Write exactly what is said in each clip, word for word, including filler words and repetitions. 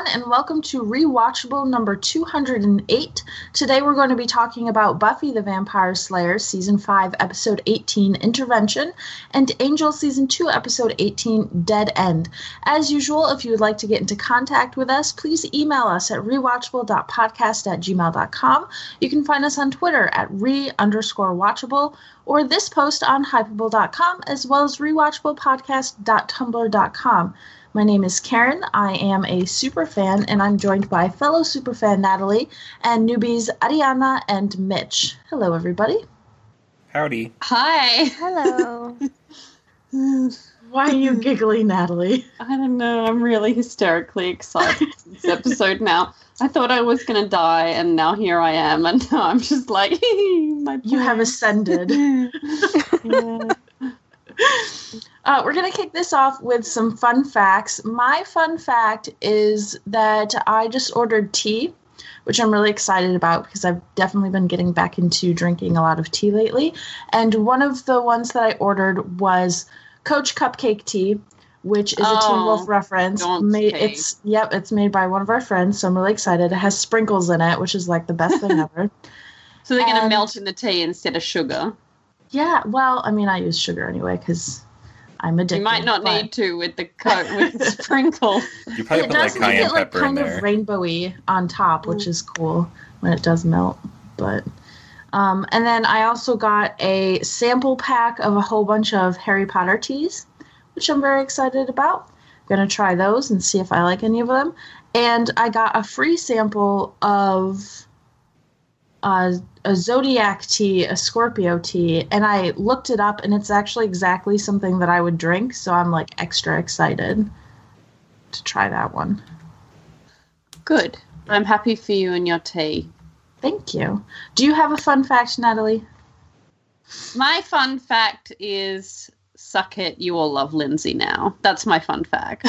everyone, and welcome to Rewatchable number two hundred eight. Today we're going to be talking about Buffy the Vampire Slayer Season five, Episode eighteen, Intervention, and Angel Season two, Episode eighteen, Dead End. As usual, if you would like to get into contact with us, please email us at rewatchable dot podcast at gmail dot com. You can find us on Twitter at re underscore watchable, or this post on hypeable dot com, as well as rewatchable podcast dot tumblr dot com. My name is Karen. I am a superfan, and I'm joined by fellow superfan Natalie and newbies Ariana and Mitch. Hello, everybody. Howdy. Hi. Hello. Why are you giggling, Natalie? I don't know. I'm really hysterically excited for this episode now. I thought I was going to die, and now here I am, and now I'm just like, my You have ascended. Yeah. Uh, we're going to kick this off with some fun facts. My fun fact is that I just ordered tea, which I'm really excited about because I've definitely been getting back into drinking a lot of tea lately. And one of the ones that I ordered was Coach Cupcake Tea, which is Oh, a Teen Wolf reference. Made, okay. it's Yep, it's made by one of our friends, so I'm really excited. It has sprinkles in it, which is like the best thing ever. So they're going to And- melt in the tea instead of sugar. Yeah, well, I mean, I use sugar anyway because I'm addicted. You might not but- need to with the coat with the sprinkles. You probably It put like does make cayenne it like pepper in kind there. of rainbowy on top, which Mm. is cool when it does melt. But um, and then I also got a sample pack of a whole bunch of Harry Potter teas, which I'm very excited about. I'm gonna try those and see if I like any of them. And I got a free sample of uh, a Zodiac tea, a Scorpio tea, and I looked it up, and it's actually exactly something that I would drink. So I'm like extra excited to try that one. Good. I'm happy for you and your tea. Thank you. Do you have a fun fact, Natalie? My fun fact is, suck it, you all love Lindsay now. That's my fun fact.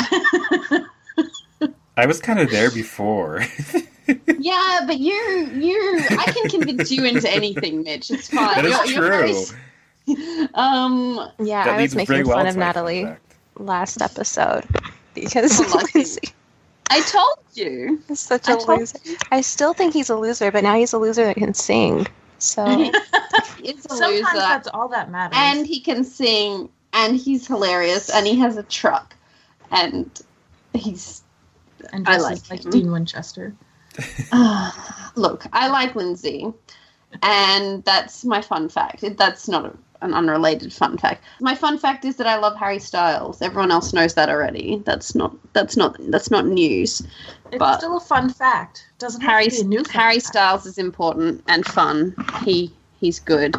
I was kind of there before. Yeah, but you, you, I can convince you into anything, Mitch. It's fine. That is You're- you're very true. s- um, Yeah, That I leads was making very well fun to of my fun Natalie fact. last episode because Oh, lucky. Lindsay I told you. is such I a told loser. I still think he's a loser, but now he's a loser that can sing. So He's a Sometimes loser, that's all that matters. and he can sing, and he's hilarious, and he has a truck, and he's. and I dresses like like him. Dean Winchester. Uh, look, I like Lindsay, and that's my fun fact. It- That's not a, an unrelated fun fact. My fun fact is that I love Harry Styles. Everyone else knows that already. That's not. That's not. That's not news. It's But- still a fun fact. Doesn't have Harry to be a new fun Harry fact. Styles is important and fun. He he's good.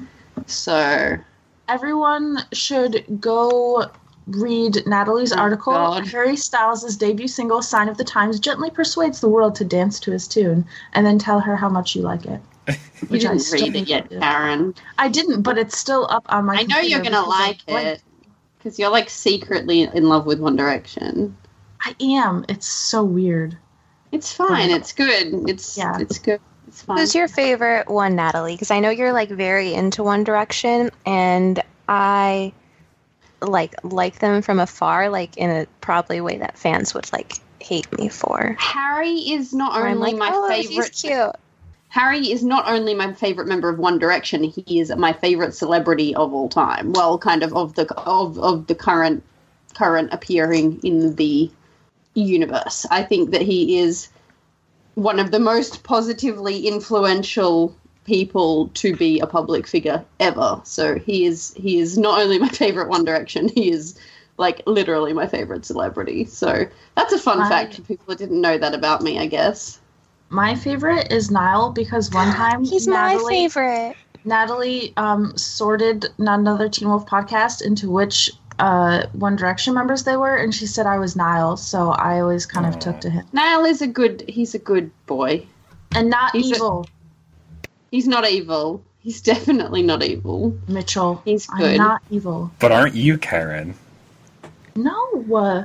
So Everyone should go read Natalie's Oh, article. God. Harry Styles' debut single, Sign of the Times, gently persuades the world to dance to his tune, and then tell her how much you like it. you Which I didn't still read think it yet, I did. Karen. I didn't, but it's still up on my I know you're computer gonna because I like liked it because you're like secretly in love with One Direction. I am. It's so weird. It's fine. Yeah. It's good. It's Yeah. It's good. It's fine. who's your favorite one, Natalie? Because I know you're like very into One Direction, and I like like them from afar, like in a probably way that fans would like hate me for. Harry is not Where I'm only like, my oh, favorite. he's cute. Harry is not only my favorite member of One Direction. He is my favorite celebrity of all time. Well, kind of of the of of the current current appearing in the universe. I think that he is one of the most positively influential people to be a public figure ever. So he is he is not only my favorite One Direction, he is like literally my favorite celebrity. So that's a fun My- fact for people that didn't know that about me, I guess. My favorite is Niall because one time He's Natalie, my favorite. Natalie um, sorted Not Another Teen Wolf podcast into which uh, One Direction members they were, and she said I was Niall, so I always kind of Aw. took to him. Niall is a good he's a good boy. And not He's a- evil, He's not evil. He's definitely not evil. Mitchell. He's I'm good. not evil. But aren't you, Karen? No. Uh,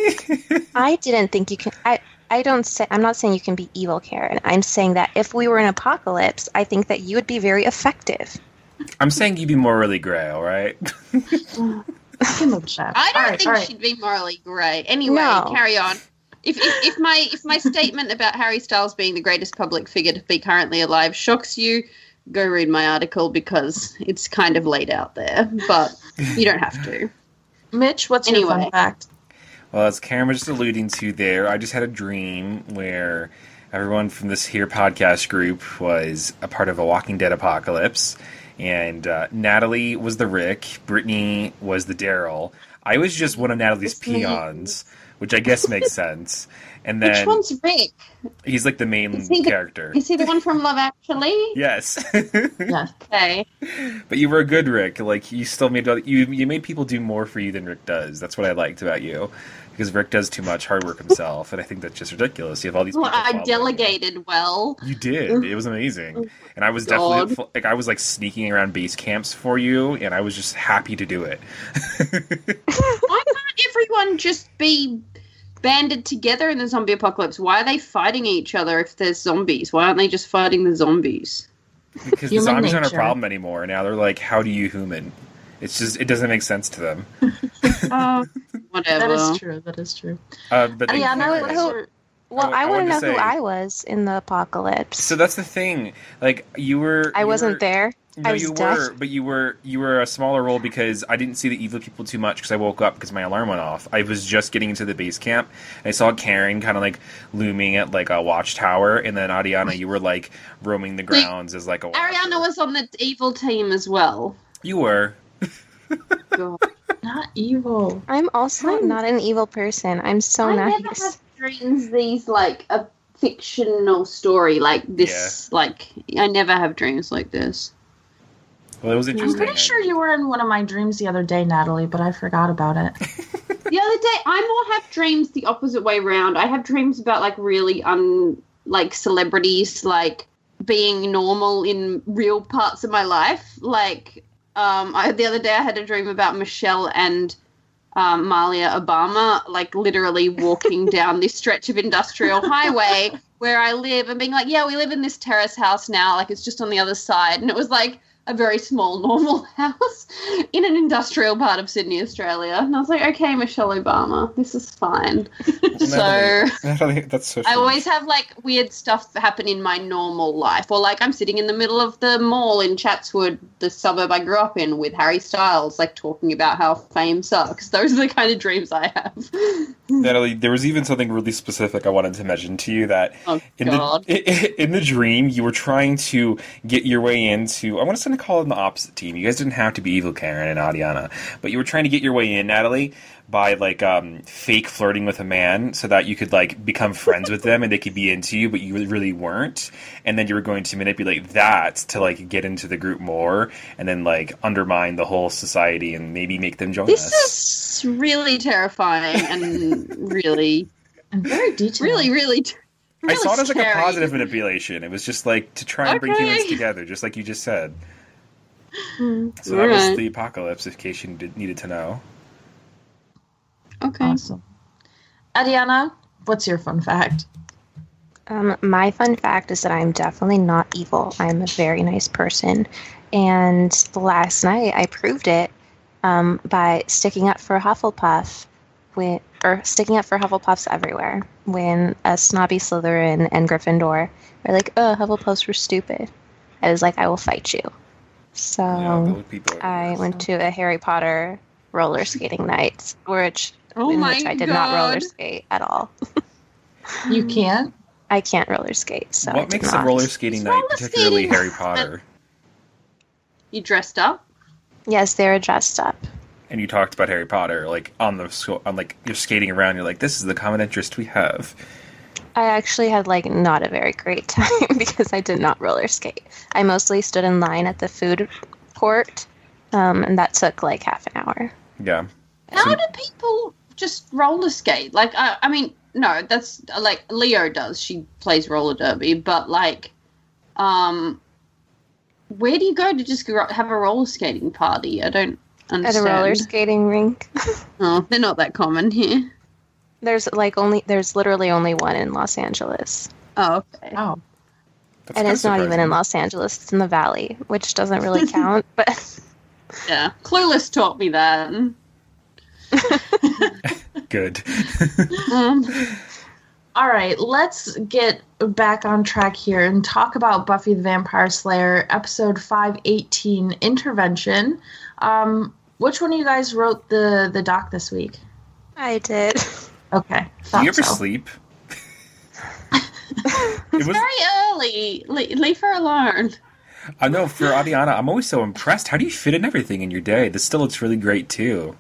I didn't think you can. I I don't say. I'm not saying you can be evil, Karen. I'm saying that if we were in apocalypse, I think that you would be very effective. I'm saying you'd be morally gray, all right? I can live with that. I don't All right, think all right. she'd be morally grey. Anyway, No. carry on. If, if if my if my statement about Harry Styles being the greatest public figure to be currently alive shocks you, go read my article because it's kind of laid out there, but you don't have to. Mitch, what's Anyway. your fun fact? Well, as Karen was just alluding to there, I just had a dream where everyone from this here podcast group was a part of a Walking Dead apocalypse, and uh, Natalie was the Rick, Brittany was the Daryl. I was just one of Natalie's It's me. peons, which I guess makes sense. And Which then one's Rick? he's like the main Is he the- character. Is he the one from Love Actually? Yes. Yes. Okay. But you were a good Rick. Like, you still made other- you you made people do more for you than Rick does. That's what I liked about you. Because Rick does too much hard work himself, and I think that's just ridiculous. You have all these Well, people I following you. delegated well. You did. It was amazing. And I was God. definitely, like, I was, like, sneaking around base camps for you, and I was just happy to do it. Why can't everyone just be banded together in the zombie apocalypse? Why are they fighting each other if there's zombies? Why aren't they just fighting the zombies? Because the Human zombies aren't a nature. problem anymore. Now they're like, how do you human? It's just, it doesn't make sense to them. Oh, whatever. That is true. That is true. Uh, but Yeah, they- no, who- what's who- your- Well, I I, wa- I want to know wanted to who say- I was in the apocalypse. So that's the thing. Like, you were... I you wasn't were- there. No, I was you deaf. were, but you were you were a smaller role because I didn't see the evil people too much because I woke up because my alarm went off. I was just getting into the base camp. And I saw Karen kind of like looming at like a watchtower, and then Ariana, you were like roaming the grounds as like a watcher. Ariana was on the evil team as well. You were. God. Not evil. I'm also I'm- not an evil person. I'm so I never nice. have dreams these like a fictional story like this. Like I never have dreams like this. Well, it was I'm interesting. pretty sure you were in one of my dreams the other day, Natalie, but I forgot about it. The other day, I more have dreams the opposite way round. I have dreams about like really un like celebrities like being normal in real parts of my life. Like um, I, the other day, I had a dream about Michelle and um, Malia Obama, like literally walking down this stretch of industrial highway where I live, and being like, "Yeah, we live in this terrace house now. Like it's just on the other side," and it was like a very small, normal house in an industrial part of Sydney, Australia. And I was like, okay, Michelle Obama, this is fine. So Natalie, Natalie, that's so I strange. always have like weird stuff happen in my normal life. Or like I'm sitting in the middle of the mall in Chatswood, the suburb I grew up in, with Harry Styles, like talking about how fame sucks. Those are the kind of dreams I have. Natalie, there was even something really specific I wanted to mention to you that Oh, in God. the in the dream you were trying to get your way into. I want to call them the opposite team. You guys didn't have to be evil Karen and Adiana, but you were trying to get your way in, Natalie, by like um, fake flirting with a man so that you could like become friends with them and they could be into you, but you really weren't. And then you were going to manipulate that to like get into the group more, and then like undermine the whole society and maybe make them join This us. is really terrifying and really, And very detailed. really, really, really I saw it as like a scary. positive manipulation. It was just like to try and bring Okay. humans together, just like you just said. Hmm. So that was Alright. the apocalypse, in case you did, needed to know. Okay. Awesome. Adiana, what's your fun fact? Um, my fun fact is that I'm definitely not evil. I'm a very nice person. And last night I proved it um, by sticking up for Hufflepuff, when, or sticking up for Hufflepuffs everywhere. When a snobby Slytherin and Gryffindor were like, oh, Hufflepuffs were stupid. I was like, I will fight you. So Yeah, those people are the I worst. went to a Harry Potter roller skating night, which, Oh in my which I did not roller God. skate at all. You can't? I can't roller skate, so I What did makes not. a roller skating night Roller particularly skating- Harry Potter? You dressed up? Yes, they were dressed up. And you talked about Harry Potter, like on the sco- on like you're skating around. You're like, this is the common interest we have. I actually had like not a very great time because I did not roller skate. I mostly stood in line at the food court, um, and that took like half an hour. Yeah. How So- do people just roller skate? Like, I, I mean, no, that's like Leo does. She plays roller derby, but like, um, where do you go to just go, have a roller skating party? I don't At understand. a roller skating rink. Oh, they're not that common here. There's like only there's literally only one in Los Angeles. Oh, okay. Oh. That's And kinda it's not even in surprising. Los Angeles, it's in the valley, which doesn't really count, but Yeah, Clueless taught me that. Good. Um, All right, let's get back on track here and talk about Buffy the Vampire Slayer, episode five eighteen, Intervention. Um, which one of you guys wrote the, the doc this week? I did. Okay. Do you ever so. sleep? It's was, very early. Le- leave her alone. I know, for Adiana, I'm always so impressed. How do you fit in everything in your day? This still looks really great, too.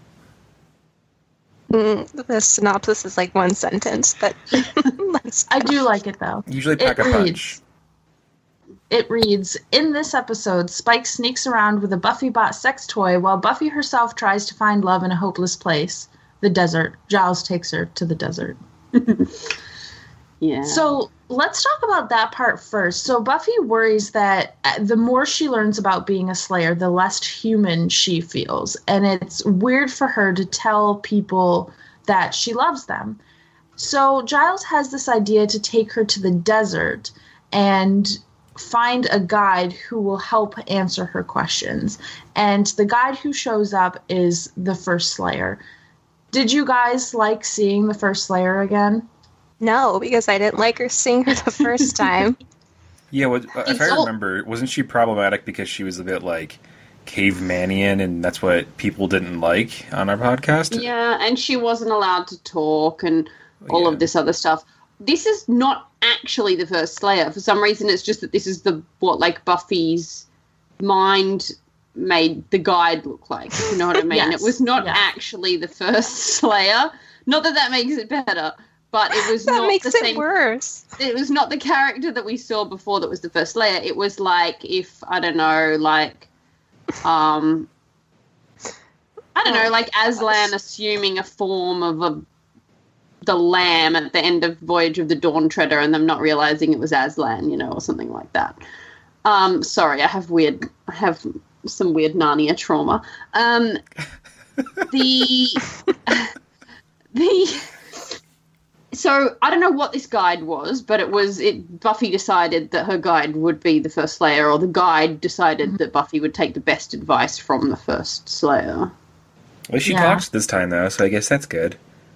Mm, the synopsis is like one sentence, but I do like it, though. Usually pack it a reads, punch. It reads, in this episode, Spike sneaks around with a Buffy-bot sex toy while Buffy herself tries to find love in a hopeless place. The desert. Giles takes her to the desert. Yeah. So let's talk about that part first. So Buffy worries that the more she learns about being a Slayer, the less human she feels. And it's weird for her to tell people that she loves them. So Giles has this idea to take her to the desert and find a guide who will help answer her questions. And the guide who shows up is the First Slayer. Did you guys like seeing the First Slayer again? no, because I didn't like her seeing her the first time. Yeah, well, if I remember, wasn't she problematic because she was a bit, like, cavemanian, and that's what people didn't like on our podcast? Yeah, and she wasn't allowed to talk and all Yeah. of this other stuff. This is not actually the First Slayer. For some reason, it's just that this is the what, like, Buffy's mind made the guide look like. You know what I mean? Yes. It was not Yeah. actually the First Slayer. Not that that makes it better, but it was That not makes the it same. worse. It was not the character that we saw before that was the First Slayer. It was like if I don't know, like, um, I don't know, like Aslan assuming a form of a the Lamb at the end of Voyage of the Dawn Treader, and them not realizing it was Aslan, you know, or something like that. Um, sorry, I have weird, I have some weird Narnia trauma. Um, the the. So, I don't know what this guide was, but it was, it. Buffy decided that her guide would be the First Slayer, or the guide decided that Buffy would take the best advice from the First Slayer. Well, she Yeah. talks this time, though, so I guess that's good.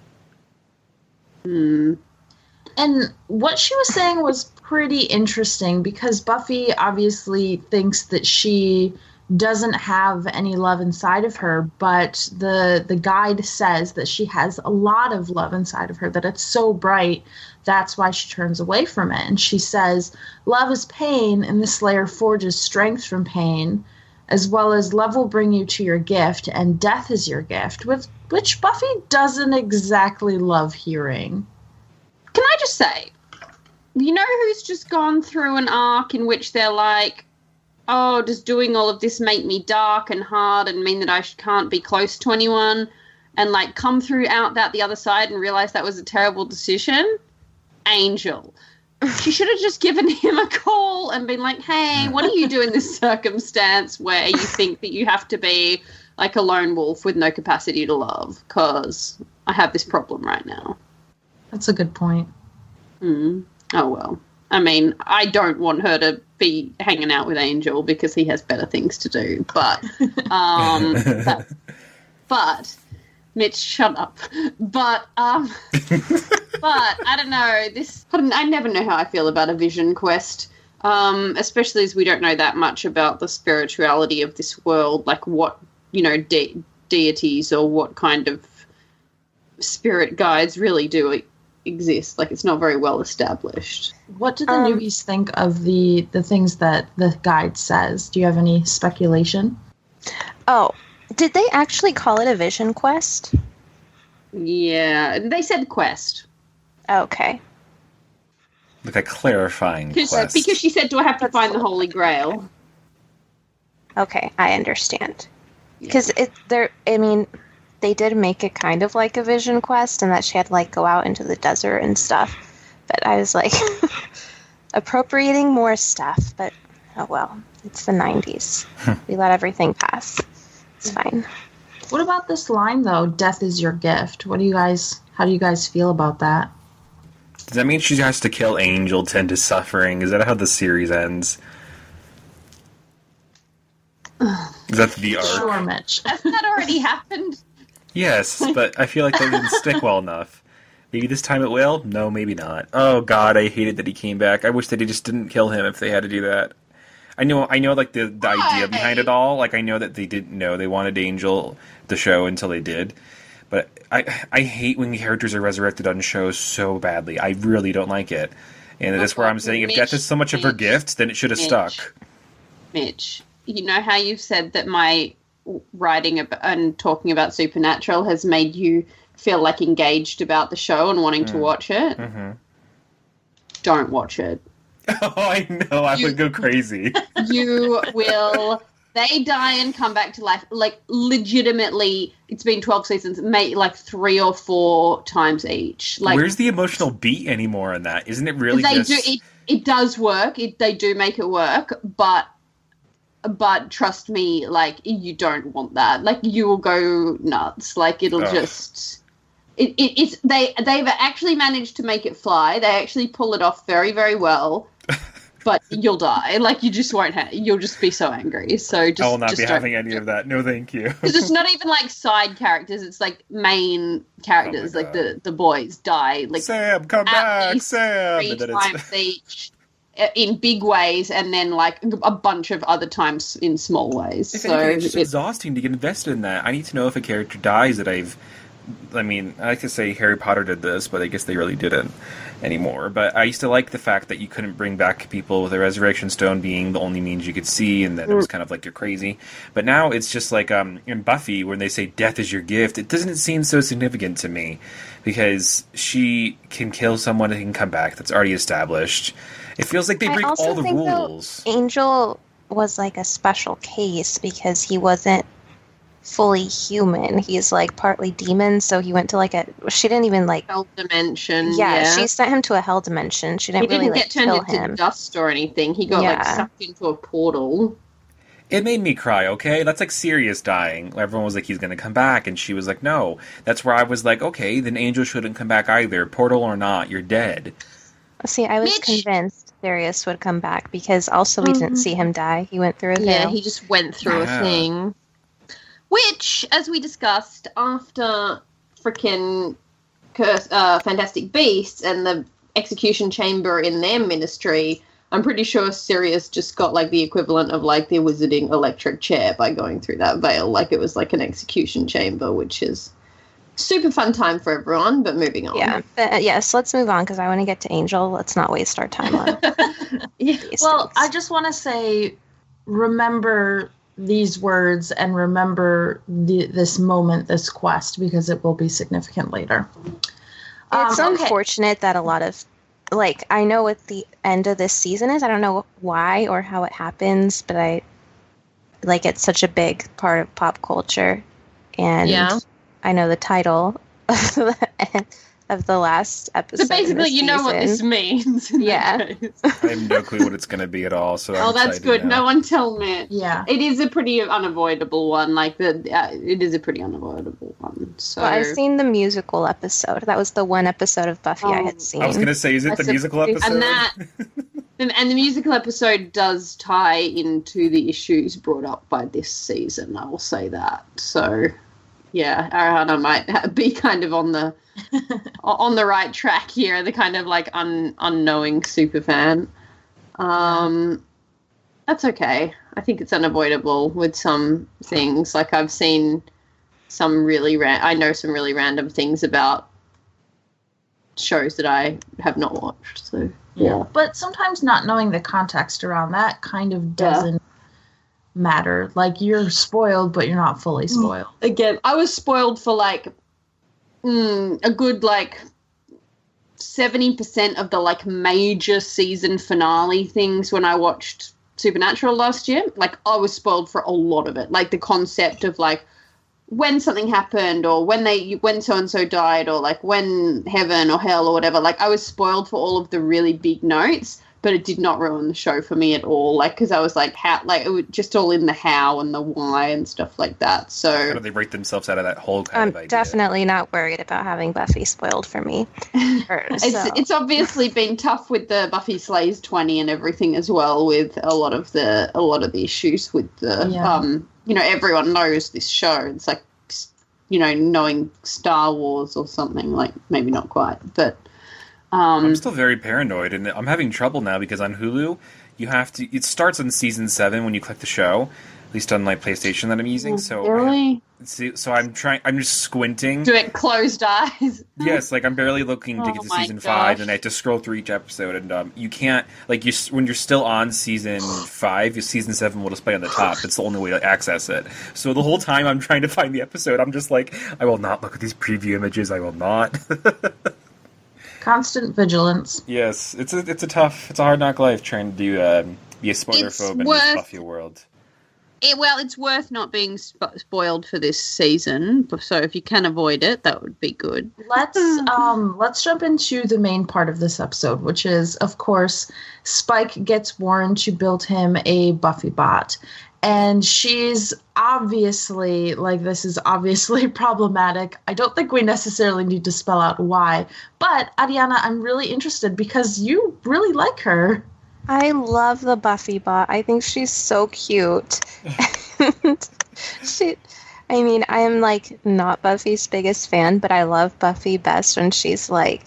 Hmm. And what she was saying was pretty interesting because Buffy obviously thinks that she doesn't have any love inside of her, but the the guide says that she has a lot of love inside of her, that it's so bright, that's why she turns away from it. And she says, love is pain, and the Slayer forges strength from pain, as well as love will bring you to your gift, and death is your gift, which, which Buffy doesn't exactly love hearing. Can I just say, you know who's just gone through an arc in which they're like, oh, does doing all of this make me dark and hard and mean that I sh- can't be close to anyone? And, like, come through out that the other side and realize that was a terrible decision? Angel. She should have just given him a call and been like, hey, what do you do in this circumstance where you think that you have to be, like, a lone wolf with no capacity to love? Because I have this problem right now. That's a good point. Hmm. Oh, well. I mean, I don't want her to be hanging out with Angel because he has better things to do. But, um, that, but, Mitch, shut up. But, um, but I don't know. This I, don't, I never know how I feel about a Vision Quest, um, especially as we don't know that much about the spirituality of this world, like what you know de- deities or what kind of spirit guides really do exist. Like, it's not very well established. What do the Um, newbies think of the, the things that the guide says? Do you have any speculation? Oh, did they actually call it a vision quest? Yeah, they said quest. Okay. Like a clarifying Because quest. because she said, do I have to find the Holy Grail? Okay, I understand. Because it, there, I mean, they did make it kind of like a vision quest, and that she had to like go out into the desert and stuff. But I was like, appropriating more stuff. But oh well, it's the nineties. We let everything pass. It's fine. What about this line, though? Death is your gift. What do you guys, how do you guys feel about that? Does that mean she has to kill Angel to end his suffering? Is that how the series ends? Is that the arc? Sure, Mitch. Hasn't that already happened? Yes, but I feel like that didn't stick well enough. Maybe this time it will? No, maybe not. Oh god, I hated that he came back. I wish that he just didn't kill him if they had to do that. I know, I know, like, the, the idea behind it all. Like, I know that they didn't know they wanted Angel the show until they did. But I I hate when characters are resurrected on shows so badly. I really don't like it. And that's where I'm saying, if Mitch, death is so much of her Mitch, gift, then it should have Mitch. stuck. Mitch, you know how you've said that my writing ab- and talking about Supernatural has made you feel like engaged about the show and wanting mm. to watch it? Mm-hmm. Don't watch it. Oh, I know. I you, would go crazy. You will. They die and come back to life. Like, legitimately, it's been twelve seasons, mate, like three or four times each. Like, where's the emotional beat anymore in that? Isn't it really they just... do, it, it does work. It, they do make it work, but but trust me, like, you don't want that. Like, you will go nuts. Like, it'll Ugh. just... It, it, it's they they've actually managed to make it fly. They actually pull it off very, very well. But you'll die. Like, you just won't have... You'll just be so angry. So just... I will not just be having any of that. No, thank you. Because it's not even, like, side characters. It's, like, main characters. Oh like, the, the boys die. Like, Sam, come back, Sam! Three times each in big ways, and then, like, a bunch of other times in small ways. If so anything, it's just it, exhausting to get invested in that. I need to know if a character dies that I've... I mean, I could say Harry Potter did this, but I guess they really didn't anymore. But I used to like the fact that you couldn't bring back people with a resurrection stone being the only means you could see, and that it was kind of like you're crazy. But now it's just like um, in Buffy, when they say death is your gift, it doesn't seem so significant to me, because she can kill someone and can come back. That's already established. It feels like they break all the rules. Angel was like a special case because he wasn't fully human. He's like partly demon, so he went to like a she didn't even like hell dimension. Yeah, yeah. she sent him to a hell dimension. She didn't, he didn't really get like, turned kill into him. dust or anything. He got yeah. like sucked into a portal. It made me cry, okay? That's like Sirius dying. Everyone was like, he's going to come back, and she was like, no. That's where I was like, okay, then Angel shouldn't come back either. Portal or not, you're dead. See, I was Mitch. convinced Sirius would come back, because also we mm-hmm. didn't see him die. He went through a Yeah, veil. he just went through yeah. a thing. Which, as we discussed, after frickin' Curse, uh, Fantastic Beasts and the execution chamber in their ministry, I'm pretty sure Sirius just got, like, the equivalent of, like, the wizarding electric chair by going through that veil. Like, it was, like, an execution chamber, which is super fun time for everyone, but moving on. Yeah, but, uh, yes, let's move on, because I want to get to Angel. Let's not waste our time on yeah. Well, I just want to say, remember these words and remember the, this moment, this quest, because it will be significant later. It's um, okay. unfortunate that a lot of, like, I know what the end of this season is. I don't know why or how it happens, but I, like, it's such a big part of pop culture. And yeah. I know the title of the, of the last episode. So basically, you season. know what this means. Yeah. I have no clue what it's going to be at all. So oh, I'm that's good. Now. No one tell me. Yeah, it is a pretty unavoidable one. Like the, uh, it is a pretty unavoidable one. So well, I've seen the musical episode. That was the one episode of Buffy oh, I had seen. I was going to say, is it that's the musical episode? And that, and, and the musical episode does tie into the issues brought up by this season. I will say that. So, yeah, Ariana might be kind of on the. on the right track here, the kind of like un, unknowing super fan. Um, that's okay. I think it's unavoidable with some things. Like I've seen some really ra- I know some really random things about shows that I have not watched. So yeah, yeah. But sometimes not knowing the context around that kind of doesn't. Yeah. matter. Like you're spoiled, but you're not fully spoiled. Again, I was spoiled for like. Mm, a good, like, seventy percent of the, like, major season finale things when I watched Supernatural last year. Like, I was spoiled for a lot of it. Like, the concept of, like, when something happened or when they when so-and-so died or, like, when heaven or hell or whatever. Like, I was spoiled for all of the really big notes, but it did not ruin the show for me at all. Like, because I was like, how, like, it was just all in the how and the why and stuff like that. So how do they break themselves out of that whole kind I'm of idea? Definitely not worried about having Buffy spoiled for me. Or, it's so. it's obviously been tough with the Buffy Slays twenty and everything as well, with a lot of the a lot of the issues with the yeah. um you know, everyone knows this show. It's like you know, knowing Star Wars or something, like, maybe not quite, but... Um, I'm still very paranoid, and I'm having trouble now because on Hulu, you have to... It starts on season seven when you click the show, at least on my PlayStation that I'm using, so... Really? I have, so I'm trying... I'm just squinting. Do it closed eyes? Yes, like, I'm barely looking to Oh get to my season gosh. five, and I have to scroll through each episode, and um, you can't... Like, you when you're still on season five, your season seven will display on the top. That's the only way to access it. So the whole time I'm trying to find the episode, I'm just like, I will not look at these preview images, I will not. Constant vigilance. Yes, it's a it's a tough, it's a hard knock life trying to do um, be a spoiler It's phobe in worth- this Buffy world. It, well, it's worth not being sp- spoiled for this season, so if you can avoid it, that would be good. Let's um let's jump into the main part of this episode, which is, of course, Spike gets Warren to build him a Buffy bot. And she's obviously, like, this is obviously problematic. I don't think we necessarily need to spell out why. But, Ariana, I'm really interested because you really like her. I love the Buffy bot. I think she's so cute. she, I mean, I'm like not Buffy's biggest fan, but I love Buffy best when she's like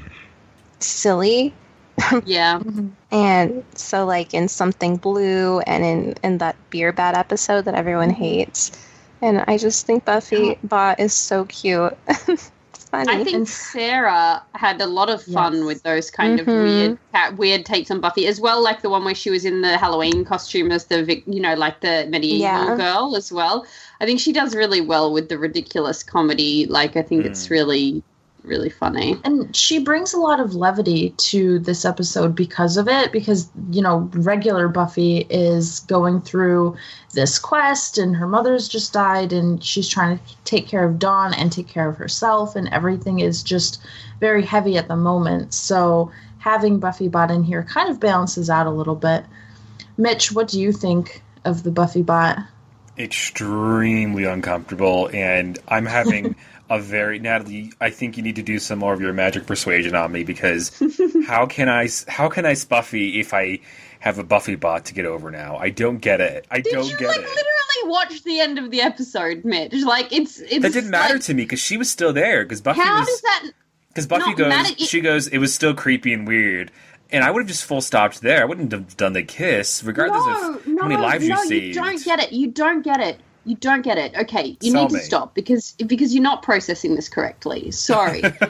silly. Yeah. And so, like, in Something Blue and in, in that Beer Bat episode that everyone hates. And I just think Buffy bot is so cute. It's funny. I think Sarah had a lot of fun Yes. with those kind Mhm. of weird ca- weird takes on Buffy, as well, like the one where she was in the Halloween costume as the, vic- you know, like the medieval Yeah. girl as well. I think she does really well with the ridiculous comedy. Like, I think it's really, really funny. And she brings a lot of levity to this episode because of it, because, you know, regular Buffy is going through this quest and her mother's just died and she's trying to take care of Dawn and take care of herself, and everything is just very heavy at the moment. So having Buffy bot in here kind of balances out a little bit. Mitch, what do you think of the Buffy bot? Extremely uncomfortable, and I'm having a very... Natalie, I think you need to do some more of your magic persuasion on me, because how can I how can I Buffy if I have a Buffy bot to get over now? I don't get it. I Did don't you, get like, it. literally watch the end of the episode, Mitch? Like, it's... it's That didn't matter like, to me, because she was still there, because Buffy How was... does that... Because Buffy not goes, matter? It- she goes, it was still creepy and weird. And I would have just full stopped there. I wouldn't have done the kiss, regardless no, of no, how many lives no, you saved. you don't get it. You don't get it. You don't get it. Okay, you Tell need to me. stop because because you're not processing this correctly. Sorry. I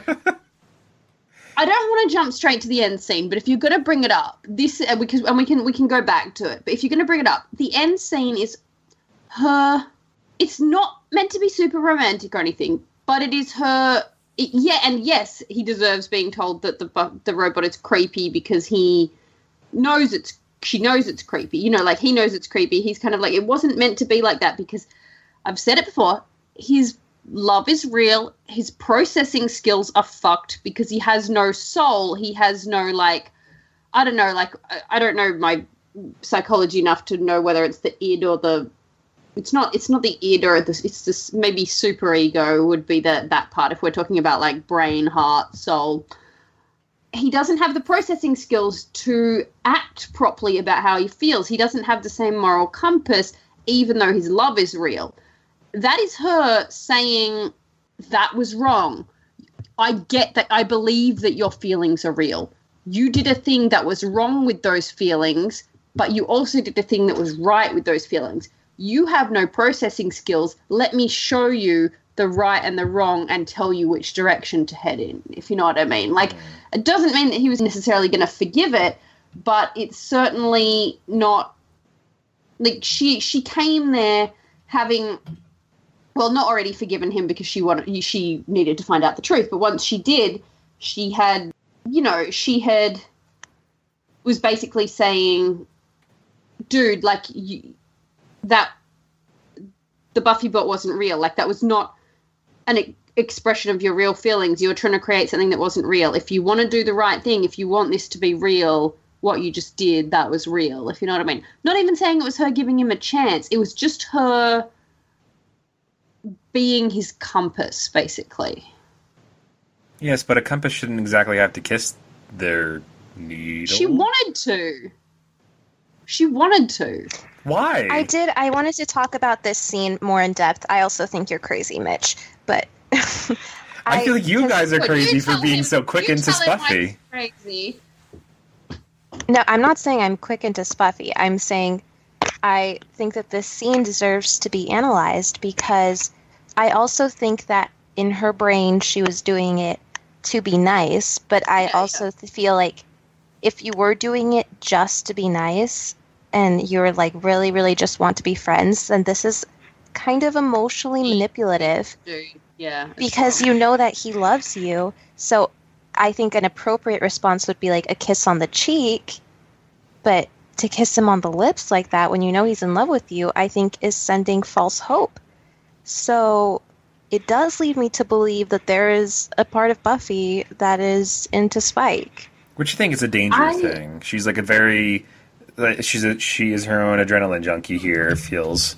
don't want to jump straight to the end scene, but if you're going to bring it up, this uh, because and we can we can go back to it. But if you're going to bring it up, the end scene is her. It's not meant to be super romantic or anything, but it is her. It, yeah, and yes, he deserves being told that the bu- the robot is creepy because he knows it's. She knows it's creepy. You know, like, he knows it's creepy. He's kind of like, it wasn't meant to be like that because I've said it before. His love is real. His processing skills are fucked because he has no soul. He has no, like, I don't know, like, I, I don't know my psychology enough to know whether it's the id or the, it's not, it's not the id or the, it's just maybe super ego would be the, that part if we're talking about, like, brain, heart, soul. He doesn't have the processing skills to act properly about how he feels. He doesn't have the same moral compass, even though his love is real. That is her saying, that was wrong. I get that. I believe that your feelings are real. You did a thing that was wrong with those feelings, but you also did a thing that was right with those feelings. You have no processing skills. Let me show you the right and the wrong and tell you which direction to head in, if you know what I mean. Like, it doesn't mean that he was necessarily going to forgive it, but it's certainly not, like, she she came there having, well, not already forgiven him because she wanted, she needed to find out the truth, but once she did, she had, you know, she had, was basically saying, dude, like, you, that, the Buffy bot wasn't real. Like, that was not an e- expression of your real feelings. You were trying to create something that wasn't real. If you want to do the right thing, if you want this to be real, what you just did, that was real, if you know what I mean. Not even saying it was her giving him a chance. It was just her being his compass, basically. Yes, but a compass shouldn't exactly have to kiss their needle. She wanted to. She wanted to. Why? I did. I wanted to talk about this scene more in depth. I also think you're crazy, Mitch. But I, I feel like you guys are crazy for being him, so quick into Spuffy. Crazy. No, I'm not saying I'm quick into Spuffy. I'm saying I think that this scene deserves to be analyzed because I also think that in her brain she was doing it to be nice, but I yeah, also yeah. feel like if you were doing it just to be nice and you're like really, really just want to be friends, then this is kind of emotionally manipulative. Yeah. Because you know that he loves you. So I think an appropriate response would be like a kiss on the cheek, but to kiss him on the lips like that when you know he's in love with you, I think is sending false hope. So it does lead me to believe that there is a part of Buffy that is into Spike. Which you think is a dangerous I, thing. She's like a very, like, she's a, she is her own adrenaline junkie here, feels.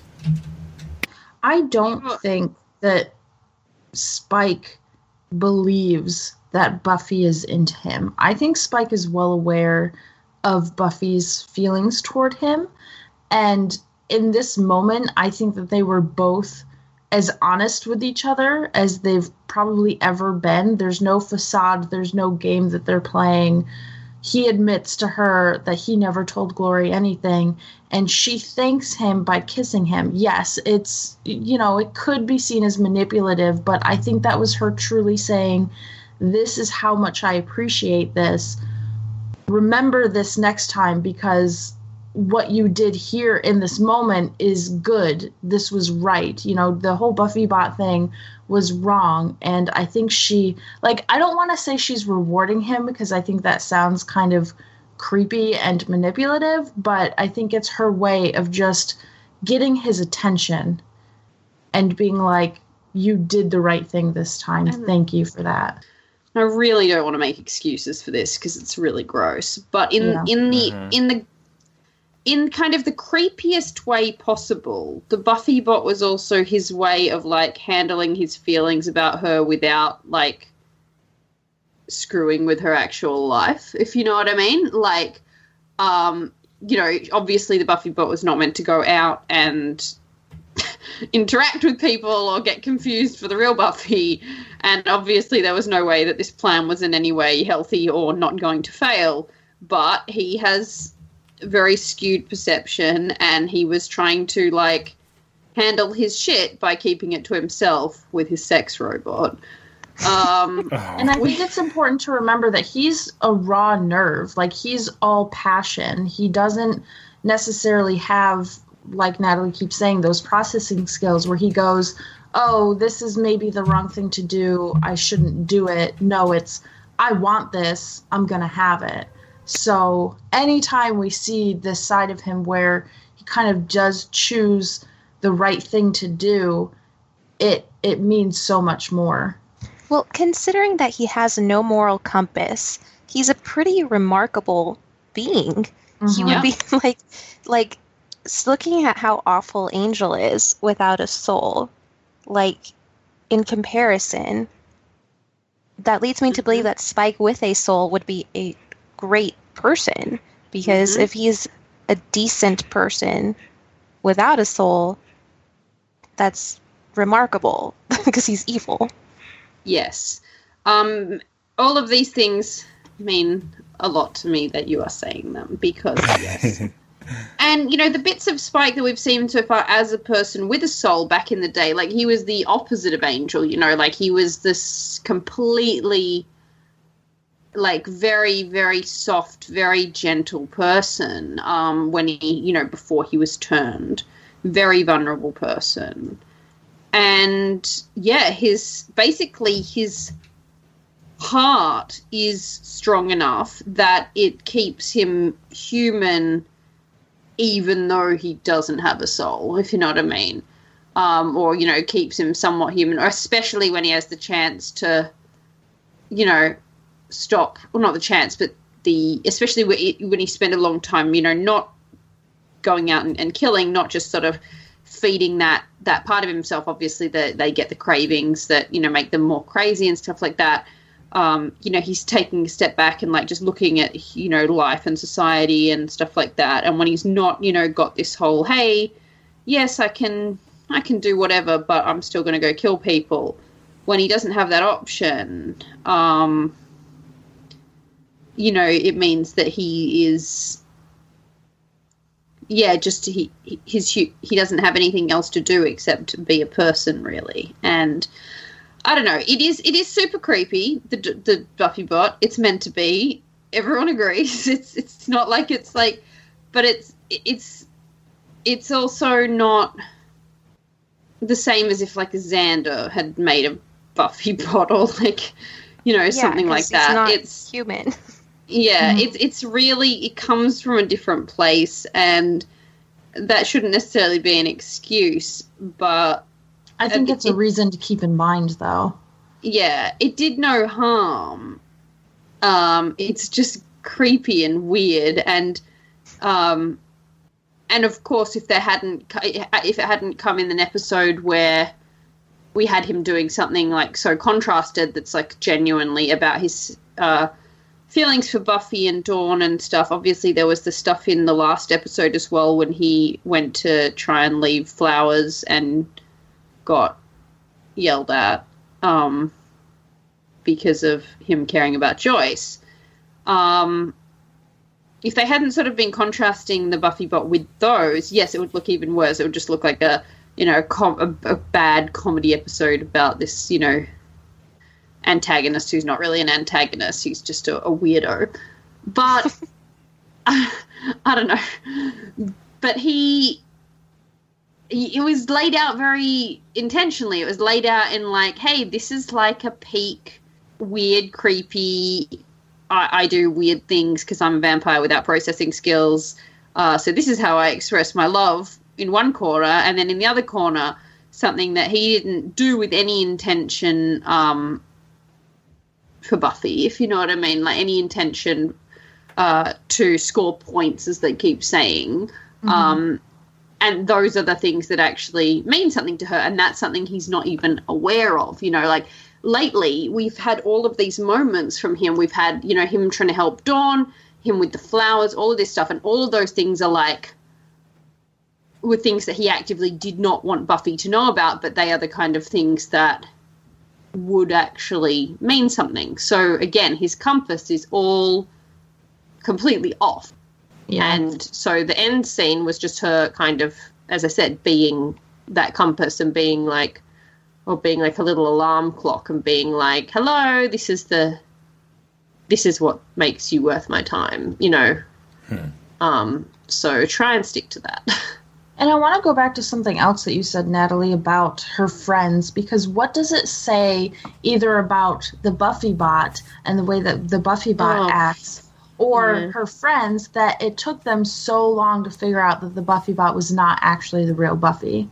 I don't think that Spike believes that Buffy is into him. I think Spike is well aware of Buffy's feelings toward him. And in this moment, I think that they were both as honest with each other as they've probably ever been. There's no facade. There's no game that they're playing. He admits to her that he never told Glory anything, and she thanks him by kissing him. Yes, it's, you know, it could be seen as manipulative, but I think that was her truly saying, this is how much I appreciate this. Remember this next time, because what you did here in this moment is good. This was right. You know, the whole Buffy bot thing was wrong. And I think she, like, I don't want to say she's rewarding him because I think that sounds kind of creepy and manipulative, but I think it's her way of just getting his attention and being like, you did the right thing this time. Thank you for that. I really don't want to make excuses for this because it's really gross. But in, yeah. in the, mm-hmm. in the, in kind of the creepiest way possible, the Buffy bot was also his way of, like, handling his feelings about her without, like, screwing with her actual life, if you know what I mean. Like, um, you know, obviously the Buffy bot was not meant to go out and interact with people or get confused for the real Buffy, and obviously there was no way that this plan was in any way healthy or not going to fail, but he has very skewed perception, and he was trying to, like, handle his shit by keeping it to himself with his sex robot. Um, and I think it's important to remember that he's a raw nerve. Like, he's all passion. He doesn't necessarily have, like Natalie keeps saying, those processing skills where he goes, oh, this is maybe the wrong thing to do. I shouldn't do it. No, it's, I want this. I'm going to have it. So anytime we see this side of him where he kind of does choose the right thing to do, it it means so much more. Well, considering that he has no moral compass, he's a pretty remarkable being. Mm-hmm. He would yeah. be like, like looking at how awful Angel is without a soul, like, in comparison, that leads me to believe that Spike with a soul would be a great person, because mm-hmm. if he's a decent person without a soul, that's remarkable because he's evil. Yes. Um, all of these things mean a lot to me that you are saying them, because yes. And, you know, the bits of Spike that we've seen so far as a person with a soul back in the day, like, he was the opposite of Angel, you know, like, he was this completely, like, very, very soft, very gentle person um, when he, you know, before he was turned. Very vulnerable person. And, yeah, his, basically his heart is strong enough that it keeps him human even though he doesn't have a soul, if you know what I mean. Um, or, you know, keeps him somewhat human, or especially when he has the chance to, you know, stop, well, not the chance, but the, especially when he spent a long time, you know, not going out and, and killing, not just sort of feeding that, that part of himself. Obviously, that they get the cravings that, you know, make them more crazy and stuff like that. um, you know, he's taking a step back and like just looking at, you know, life and society and stuff like that. And when he's not, you know, got this whole, hey, yes, I can, I can do whatever, but I'm still going to go kill people. When he doesn't have that option, um, you know, it means that he is, yeah, just he his he doesn't have anything else to do except be a person, really. And I don't know, it is it is super creepy. The the Buffy bot, it's meant to be. Everyone agrees. It's it's not like it's like, but it's it's it's also not the same as if like Xander had made a Buffy bot or like, you know, yeah, something like that. It's not it's human. Yeah, Mm. it's it's really, it comes from a different place, and that shouldn't necessarily be an excuse, but I think it, it's a it, reason to keep in mind, though. yeah, it did no harm. Um, it's just creepy and weird, and um, and of course, if there hadn't, if it hadn't come in an episode where we had him doing something like so contrasted, that's like genuinely about his uh, feelings for Buffy and Dawn and stuff. Obviously, there was the stuff in the last episode as well when he went to try and leave flowers and got yelled at um, because of him caring about Joyce. Um, if they hadn't sort of been contrasting the Buffy bot with those, yes, it would look even worse. It would just look like a, you know, com- a, a bad comedy episode about this, you know, antagonist who's not really an antagonist. He's just a, a weirdo. But I, I don't know. But he, he, it was laid out very intentionally. It was laid out in like, hey, this is like a peak, weird, creepy, I, I do weird things because I'm a vampire without processing skills. Uh, so this is how I express my love in one corner, and then in the other corner, something that he didn't do with any intention um, for Buffy, if you know what I mean, like any intention uh, to score points, as they keep saying. Mm-hmm. Um, and those are the things that actually mean something to her, and that's something he's not even aware of. You know, like lately we've had all of these moments from him. We've had, you know, him trying to help Dawn, him with the flowers, all of this stuff, and all of those things are like, were things that he actively did not want Buffy to know about, but they are the kind of things that would actually mean something. So again, his compass is all completely off. Yeah. And so the end scene was just her kind of, as I said, being that compass and being like, or being like a little alarm clock and being like, hello, this is the, this is what makes you worth my time, you know? Hmm. Um, so try and stick to that. And I want to go back to something else that you said, Natalie, about her friends, because what does it say either about the Buffy bot and the way that the Buffy bot oh. acts, or yeah. her friends, that it took them so long to figure out that the Buffy bot was not actually the real Buffy?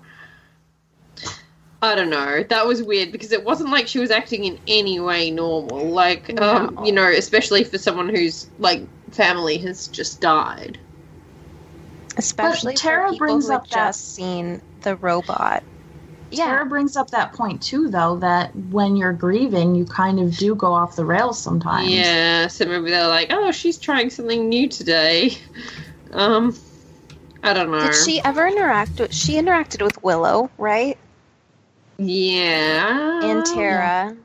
I don't know. That was weird because it wasn't like she was acting in any way normal. Like, no. um, you know, especially for someone whose, like, family has just died. Especially but Tara for people brings who up had just seen the robot. Yeah. Tara brings up that point, too, though, that when you're grieving, you kind of do go off the rails sometimes. Yeah, so maybe they're like, oh, she's trying something new today. Um, I don't know. Did she ever interact with... She interacted with Willow, right? Yeah. And Tara.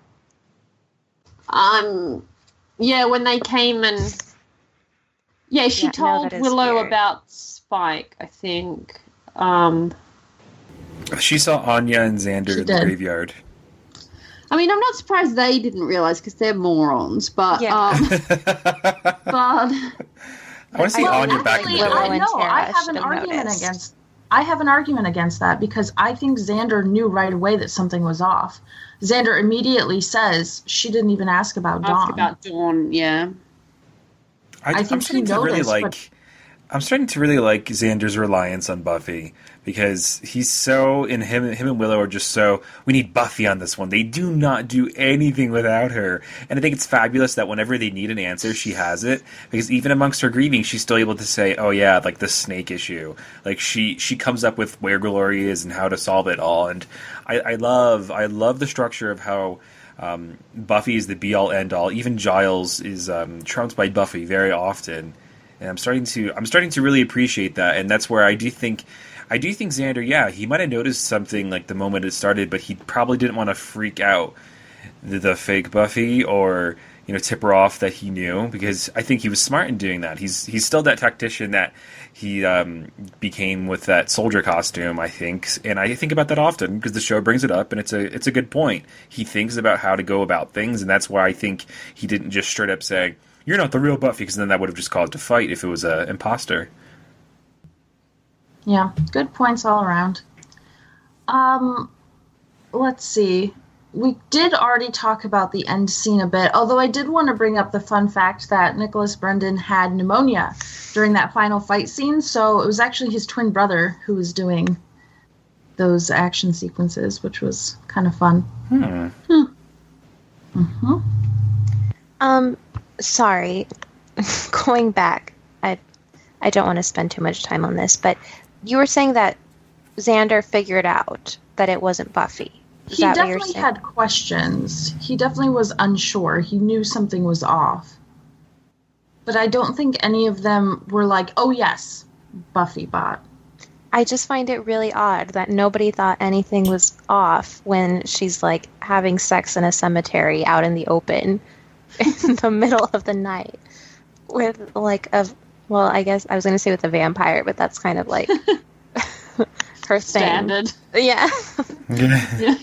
Um, yeah, when they came and... Yeah, she yeah, told no, Willow weird. about Spike, I think. Um, she saw Anya and Xander in the graveyard. I mean, I'm not surprised they didn't realize because they're morons, but... Yeah. Um, but... I want to see well, Anya back in the Willow day. I know, I have an argument noticed. against... I have an argument against that because I think Xander knew right away that something was off. Xander immediately says she didn't even ask about Dawn. Ask about Dawn, yeah. I, I think I'm starting he to noticed, really like. but... I'm starting to really like Xander's reliance on Buffy because he's so in him. Him and Willow are just so. We need Buffy on this one. They do not do anything without her, and I think it's fabulous that whenever they need an answer, she has it. Because even amongst her grieving, she's still able to say, "Oh yeah, like the snake issue." Like she she comes up with where Glory is and how to solve it all. And I, I love I love the structure of how. Um, Buffy is the be all end all. Even Giles is um, trumped by Buffy very often, and I'm starting to I'm starting to really appreciate that. And that's where I do think I do think Xander, yeah, he might have noticed something like the moment it started, but he probably didn't want to freak out the, the fake Buffy or you know tip her off that he knew, because I think he was smart in doing that. He's he's still that tactician that he um, became with that soldier costume, I think, and I think about that often because the show brings it up, and it's a it's a good point. He thinks about how to go about things, and that's why I think he didn't just straight up say, "You're not the real Buffy," because then that would have just caused a fight if it was an imposter. Yeah, good points all around. Um, let's see. We did already talk about the end scene a bit, although I did want to bring up the fun fact that Nicholas Brendan had pneumonia during that final fight scene, so it was actually his twin brother who was doing those action sequences, which was kind of fun. Hmm. Hmm. Mm-hmm. Um, sorry. Going back, I, I don't want to spend too much time on this, but you were saying that Xander figured out that it wasn't Buffy. Is He that what you're definitely saying? had questions. He definitely was unsure. He knew something was off. But I don't think any of them were like, oh yes, Buffy bot. I just find it really odd that nobody thought anything was off when she's like having sex in a cemetery out in the open in the middle of the night with like a, well, I guess I was going to say with a vampire, but that's kind of like her thing. Standard. Yeah. Yeah.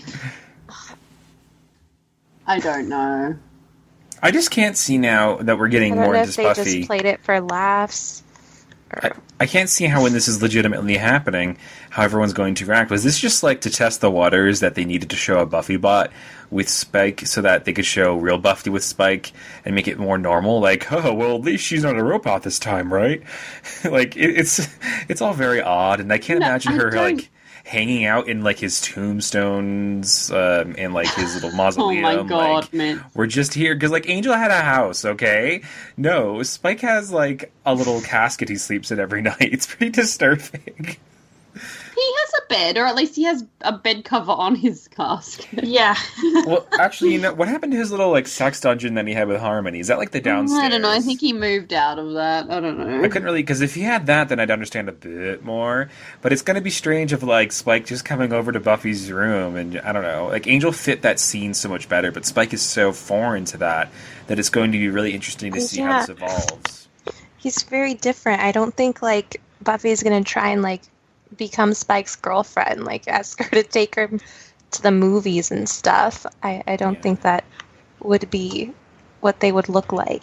I don't know. I just can't see now that we're I getting don't more know into if they Buffy. just played it for laughs. I, I can't see how when this is legitimately happening, how everyone's going to react. Was this just like to test the waters that they needed to show a Buffy bot with Spike so that they could show real Buffy with Spike and make it more normal? Like, oh, well, at least she's not a robot this time, right? Like, it, it's it's all very odd, and I can't No, imagine I her, don't- like, hanging out in, like, his tombstones um, and, like, his little Oh mausoleum. my god, like, man. we're just here because, like, Angel had a house, okay? No, Spike has, like, a little casket he sleeps in every night. It's pretty disturbing. He has a bed, or at least he has a bed cover on his casket. Yeah. Well, actually, you know, what happened to his little, like, sex dungeon that he had with Harmony? Is that, like, the downstairs? I don't know. I think he moved out of that. I don't know. I couldn't really, because if he had that, then I'd understand a bit more. But it's going to be strange of, like, Spike just coming over to Buffy's room, and I don't know. Like, Angel fit that scene so much better, but Spike is so foreign to that that it's going to be really interesting to see how Yeah. this evolves. He's very different. I don't think like Buffy's gonna try and like become Spike's girlfriend, like ask her to take her to the movies and stuff. I, I don't Yeah. think that would be what they would look like.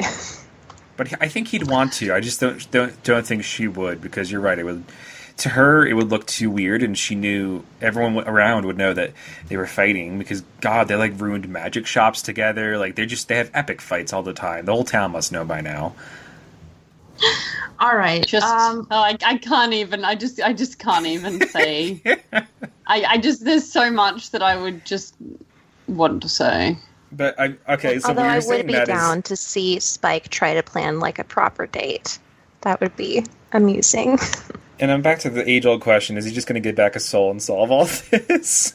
But I think he'd want to. I just don't don't don't think she would, because you're right. It would, to her, it would look too weird, and she knew everyone around would know that they were fighting because God, they like ruined magic shops together. Like they're just they have epic fights all the time. The whole town must know by now. All right. Just, um, oh, I, I can't even. I just, I just can't even say. I, I just, there's so much that I would just want to say. But I okay, so Although what I you're saying would be that down is, to see Spike try to plan like a proper date. That would be amusing. and I'm back to the age-old question: is he just going to get back a soul and solve all this?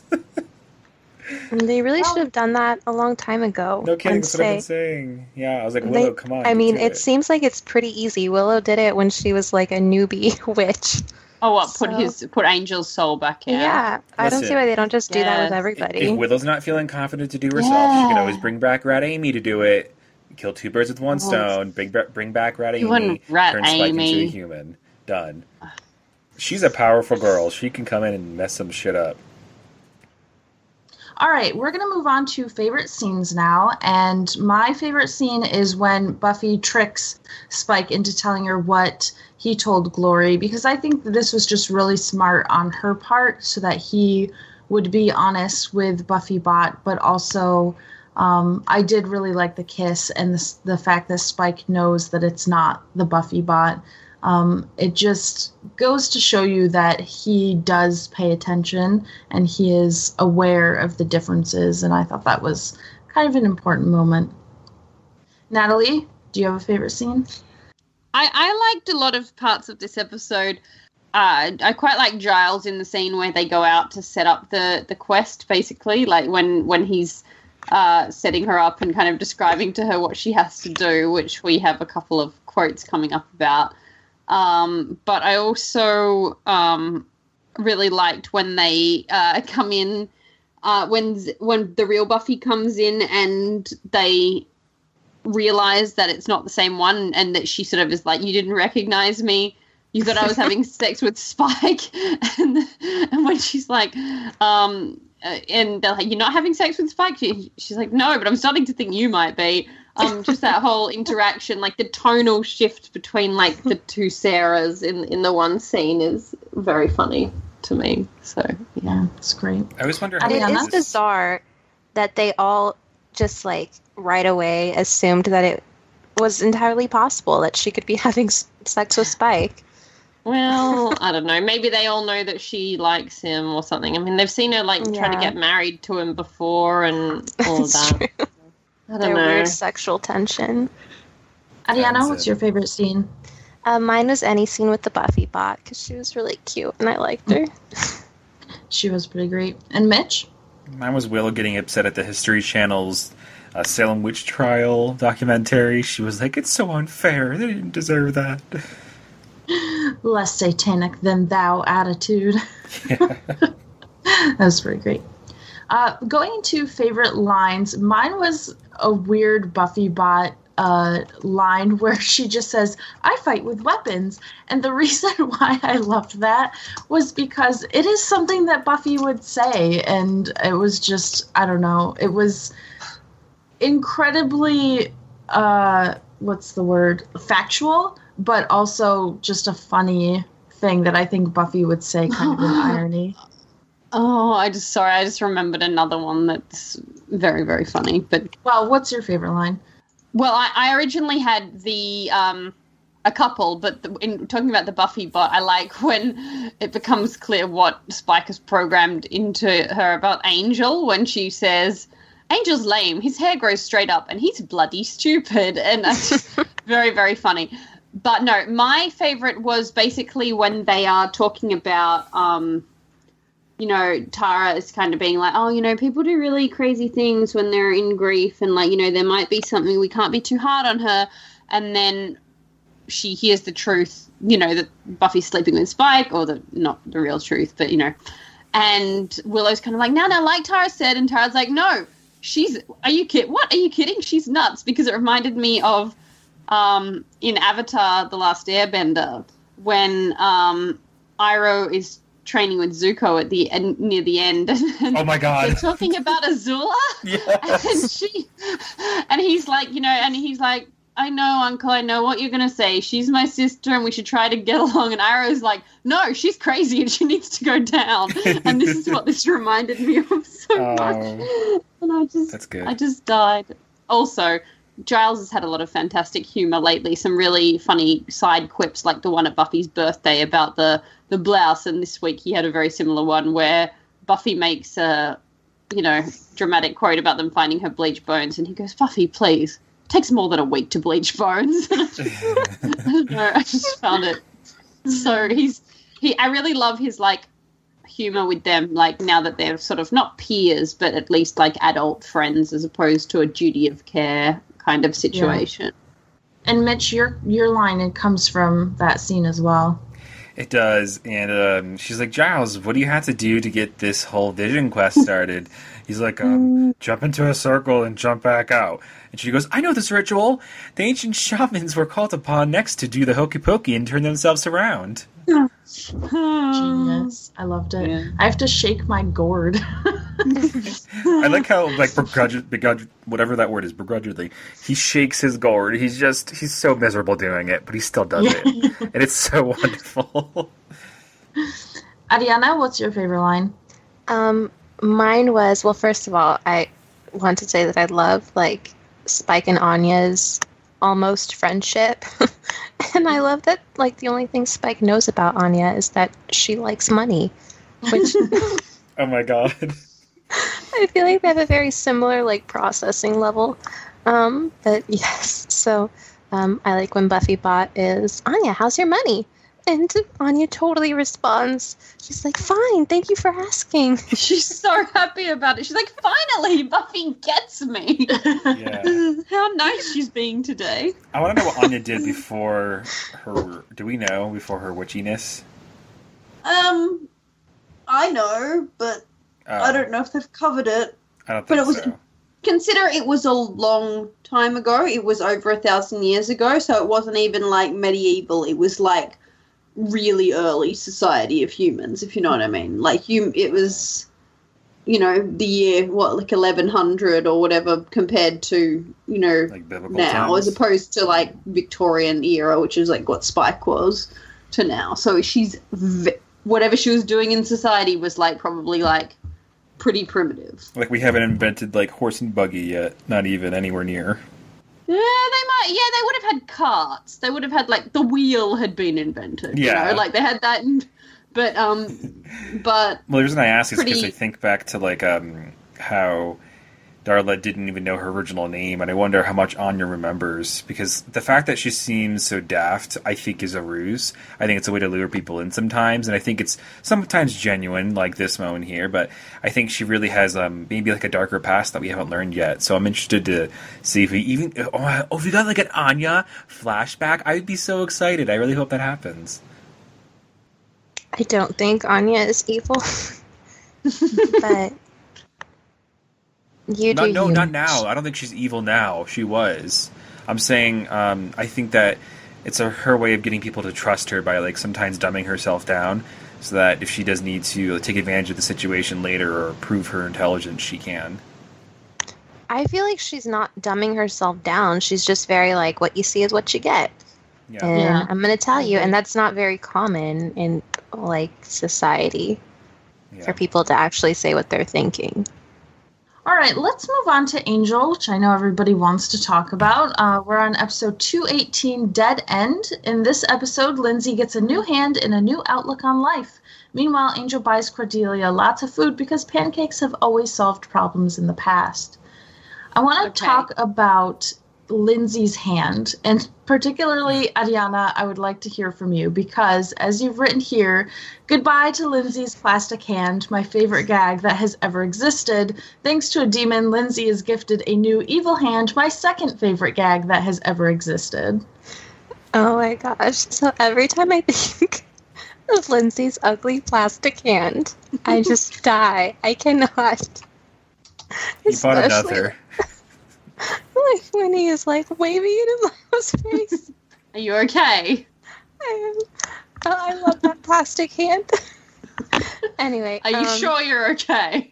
And they really Well- should have done that a long time ago. No kidding, and that's what I've been say- saying. Yeah, I was like, They- Willow, come on. I you mean, do it seems like it's pretty easy. Willow did it when she was like a newbie witch. Oh, what? Put So- his, put Angel's soul back in. Yeah, I don't see Listen. why they don't just do that with Yes. everybody. If Willow's not feeling confident to do herself, she can Yeah. always bring back Rat Amy to do it. Kill two birds with one Oh. stone. Bring, ba- bring back Rat You Amy. wouldn't Rat turn Spike into a Amy. human. Done. She's a powerful girl. She can come in and mess some shit up. All right, we're going to move on to favorite scenes now. And my favorite scene is when Buffy tricks Spike into telling her what he told Glory, because I think that this was just really smart on her part so that he would be honest with Buffy Bot, but also um, I did really like the kiss and the, the fact that Spike knows that it's not the Buffy Bot. Um, it just goes to show you that he does pay attention and he is aware of the differences, and I thought that was kind of an important moment. Natalie, do you have a favorite scene? I, I liked a lot of parts of this episode. Uh, I quite like Giles in the scene where they go out to set up the, the quest, basically, like when, when he's uh, setting her up and kind of describing to her what she has to do, which we have a couple of quotes coming up about. Um, but I also um, really liked when they uh, come in, uh, when when the real Buffy comes in and they realize that it's not the same one, and that she sort of is like, you didn't recognize me. You thought I was having sex with Spike. and, and when she's like, um, uh, and they're like, you're not having sex with Spike? She, she's like, no, but I'm starting to think you might be. Um, just that whole interaction, like the tonal shift between like the two Sarahs in in the one scene is very funny to me. So yeah, it's great. I always wonder how It Ariana? is bizarre that they all just like right away assumed that it was entirely possible that she could be having s- sex with Spike. Well, I don't know. Maybe they all know that she likes him or something. I mean, they've seen her like try to Yeah. get married to him before and all of That's that. true. I don't Their know. weird sexual tension. Ariana, That's what's it. your favorite scene? Uh, mine was any scene with the Buffy bot because she was really cute and I liked her. She was pretty great. And Mitch? Mine was Willow getting upset at the History Channel's uh, Salem witch trial documentary. She was like, "It's so unfair. They didn't deserve that." Less satanic than thou attitude. That was pretty great. Uh, going to favorite lines, mine was a weird Buffy bot uh, line where she just says, I fight with weapons. And the reason why I loved that was because it is something that Buffy would say. And it was just, I don't know, it was incredibly, uh, what's the word, factual, but also just a funny thing that I think Buffy would say, kind of in irony. Oh, I just sorry, I just remembered another one that's very, very funny. But Well, what's your favorite line? well, I, I originally had the um a couple, but the, in talking about the Buffy bot, I like when it becomes clear what Spike has programmed into her about Angel when she says, "Angel's lame. His hair grows straight up, and he's bloody stupid," and that's just very, very funny. But no, my favorite was basically when they are talking about um. you know, Tara is kind of being like, oh, you know, people do really crazy things when they're in grief, and like, you know, there might be something, we can't be too hard on her. And then she hears the truth, you know, that Buffy's sleeping with Spike, or the not the real truth, but you know. And Willow's kind of like, no, no, like Tara said, and Tara's like, no, she's, are you kidding? What? Are you kidding? She's nuts, because it reminded me of um, in Avatar: The Last Airbender when um, Iroh is training with Zuko at the end, near the end. Oh my god. They're talking about Azula. Yes. And she, and he's like, you know, and he's like, I know, Uncle, I know what you're going to say. She's my sister and we should try to get along. And Iroh's like, no, she's crazy and she needs to go down. And this is what this reminded me of so Oh. much. And I just, That's good. I just died. Also, Giles has had a lot of fantastic humor lately. Some really funny side quips, like the one at Buffy's birthday about the, the blouse. And this week he had a very similar one where Buffy makes a, you know, dramatic quote about them finding her bleach bones. And he goes, Buffy, please. It takes more than a week to bleach bones. I don't know, I just found it. So he's, he, I really love his, like, humor with them, like, now that they're sort of not peers, but at least, like, adult friends as opposed to a duty of care kind of situation. Yeah. And Mitch, your your line, it comes from that scene as well. It does, and um, she's like, Giles, what do you have to do to get this whole vision quest started? He's like, um, jump into a circle and jump back out. And she goes, I know this ritual. The ancient shamans were called upon next to do the hokey pokey and turn themselves around. Genius. I loved it. Yeah. I have to shake my gourd. I like how, like, begrudge, begrudge, whatever that word is, begrudgingly, he shakes his gourd. He's just, he's so miserable doing it, but he still does it. And it's so wonderful. Ariana, what's your favorite line? Um, mine was, well, first of all, I want to say that I love, like, Spike and Anya's almost friendship. And I love that, like, the only thing Spike knows about Anya is that she likes money, which Oh my god. I feel like they have a very similar, like, processing level. Um, but yes, so um, I like when Buffy bot is, Anya, how's your money? And Anya totally responds. She's like, fine, thank you for asking. She's so happy about it. She's like, finally, Buffy gets me. Yeah. How nice she's being today. I want to know what Anya did before her... Do we know? Before her witchiness? Um, I know, but Oh, I don't know if they've covered it. I don't But think it was- so. Consider it was a long time ago. It was over a thousand years ago, so it wasn't even like medieval. It was like really early society of humans, if you know what I mean. Like you, it was, you know, the year what like eleven hundred or whatever compared to you know Like biblical now, times? as opposed to like Victorian era, which is like what Spike was to now. So she's v- whatever she was doing in society was like probably like pretty primitive. Like we haven't invented like horse and buggy yet. Not even anywhere near. Yeah, they might. Yeah, they would have had carts. They would have had like the wheel had been invented. Yeah. You know? Like they had that, in, but um, but Well, the reason I ask is because Pretty- I think back to like um how Darla didn't even know her original name, and I wonder how much Anya remembers, because the fact that she seems so daft, I think, is a ruse. I think it's a way to lure people in sometimes, and I think it's sometimes genuine, like this moment here, but I think she really has um, maybe like a darker past that we haven't learned yet, so I'm interested to see if we even... Oh, oh if we got like an Anya flashback, I'd be so excited. I really hope that happens. I don't think Anya is evil. But you do Not, no, you. not now. I don't think she's evil now. She was. I'm saying um, I think that it's a, her way of getting people to trust her by like sometimes dumbing herself down, so that if she does need to take advantage of the situation later or prove her intelligence, she can. I feel like she's not dumbing herself down. She's just very like, what you see is what you get. Yeah. And Yeah. I'm going to tell I you, agree. and that's not very common in like society Yeah. for people to actually say what they're thinking. All right, let's move on to Angel, which I know everybody wants to talk about. Uh, we're on episode two eighteen, Dead End. In this episode, Lindsay gets a new hand and a new outlook on life. Meanwhile, Angel buys Cordelia lots of food because pancakes have always solved problems in the past. I want to Okay. talk about Lindsay's hand, and particularly, Ariana, I would like to hear from you because, as you've written here, goodbye to Lindsay's plastic hand, my favorite gag that has ever existed. Thanks to a demon, Lindsay is gifted a new evil hand, my second favorite gag that has ever existed. Oh my gosh. So every time I think of Lindsay's ugly plastic hand, I just die. I cannot. You bought Especially, another. Like when he is like waving it in Milo's face. are you okay? I, am, oh, I love that plastic hand. Anyway. Are you um, sure you're okay?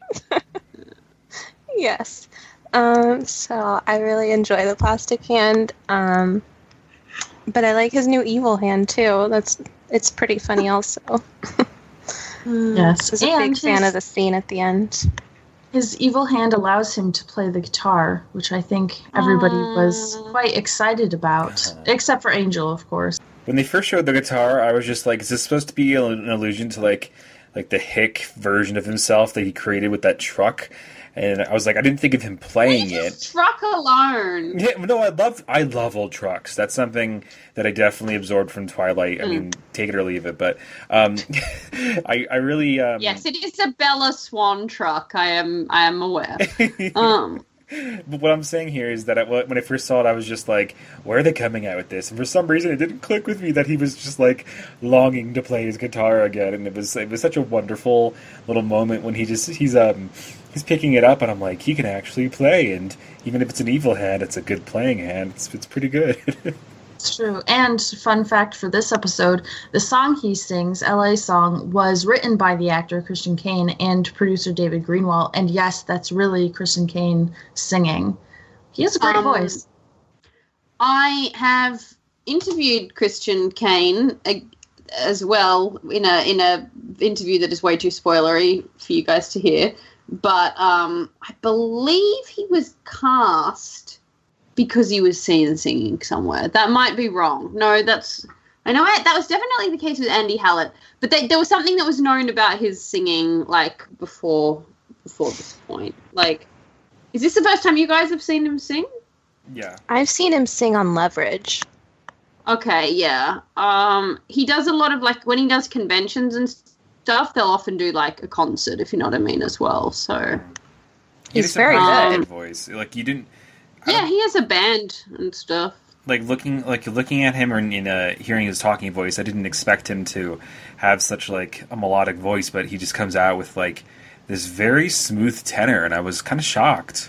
Yes. Um, so I really enjoy the plastic hand. Um, but I like his new evil hand too. That's it's pretty funny also. Yes, I was a and big fan his- of the scene at the end. His evil hand allows him to play the guitar, which I think everybody was Aw. quite excited about, Uh-huh. except for Angel, of course. When they first showed the guitar, I was just like, is this supposed to be an allusion to like like the hick version of himself that he created with that truck? And I was like, I didn't think of him playing Leave it. his truck alone. Yeah, no, I love I love old trucks. That's something that I definitely absorbed from Twilight. I mean, take it or leave it, but um, I I really um, Yes, it is a Bella Swan truck. I am. I am aware. Um. But what I'm saying here is that I, when I first saw it, I was just like, where are they coming at with this? And for some reason, it didn't click with me that he was just like longing to play his guitar again. And it was it was such a wonderful little moment when he just he's um he's picking it up, and I'm like, he can actually play. And even if it's an evil hand, it's a good playing hand. It's it's pretty good. It's true. And fun fact for this episode, the song he sings, L A Song, was written by the actor Christian Kane and producer David Greenwald. And yes, that's really Christian Kane singing. He has a great Um, voice. I have interviewed Christian Kane uh, as well in a in a interview that is way too spoilery for you guys to hear. But um, I believe he was cast because he was seen singing somewhere. That might be wrong. No, that's I know it, that was definitely the case with Andy Hallett, but they, there was something that was known about his singing like before before this point. Like, is this the first time you guys have seen him sing? Yeah, I've seen him sing on Leverage. Okay, yeah. Um, he does a lot of like when he does conventions and stuff. They'll often do like a concert, if you know what I mean, as well. So he He's just very had a good. voice. Like you didn't. I yeah, don't- he has a band and stuff. Like looking, like looking at him or in uh, hearing his talking voice, I didn't expect him to have such like a melodic voice, but he just comes out with like this very smooth tenor, and I was kind of shocked.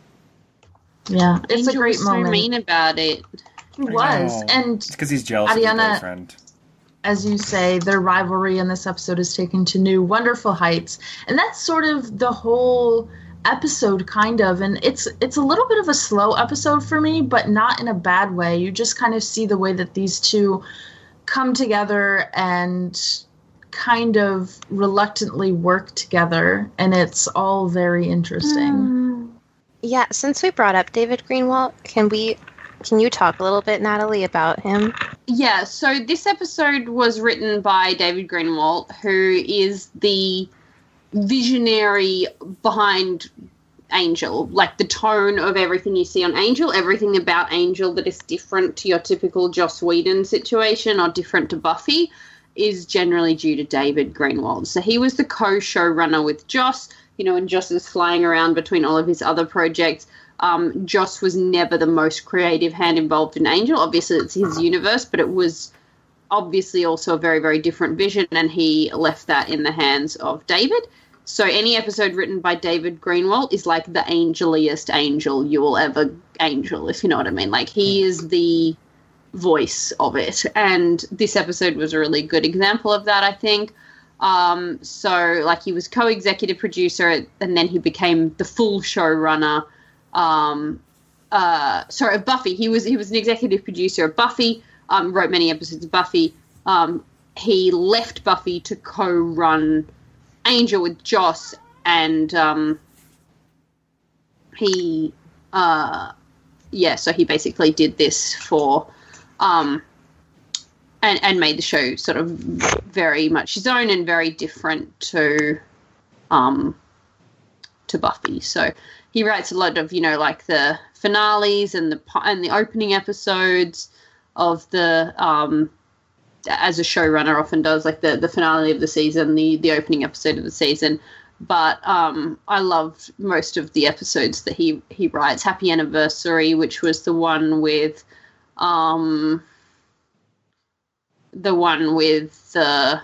Yeah, it's Angel a great was moment. so mean about it. He was, know. and It's because he's jealous of his Ariana- boyfriend. as you say, their rivalry in this episode is taken to new wonderful heights, and that's sort of the whole episode, kind of. And it's it's a little bit of a slow episode for me, but not in a bad way. You just kind of see the way that these two come together and kind of reluctantly work together, and it's all very interesting. Yeah, since we brought up David Greenwalt, can we can you talk a little bit, Natalie, about him? Yeah, so this episode was written by David Greenwalt, who is the visionary behind Angel. Like the tone of everything you see on Angel, everything about Angel that is different to your typical Joss Whedon situation or different to Buffy is generally due to David Greenwalt. So he was the co-showrunner with Joss, you know, and Joss is flying around between all of his other projects. Um, Joss was never the most creative hand involved in Angel. Obviously, it's his universe, but it was obviously also a very, very different vision, and he left that in the hands of David. So any episode written by David Greenwalt is like the angeliest angel you will ever angel, if you know what I mean. Like, he is the voice of it. And this episode was a really good example of that, I think. Um, so, like, he was co-executive producer, and then he became the full showrunner. Um, uh, sorry, of Buffy. He was he was an executive producer of Buffy. Um, wrote many episodes of Buffy. Um, he left Buffy to co-run Angel with Joss, and um, he, uh, yeah, so he basically did this for, um, and and made the show sort of very much his own and very different to, um, to Buffy. So he writes a lot of, you know, like the finales and the and the opening episodes of the, um, as a showrunner often does, like the, the finale of the season, the, the opening episode of the season. But um, I loved most of the episodes that he, he writes. Happy Anniversary, which was the one with um, the one with the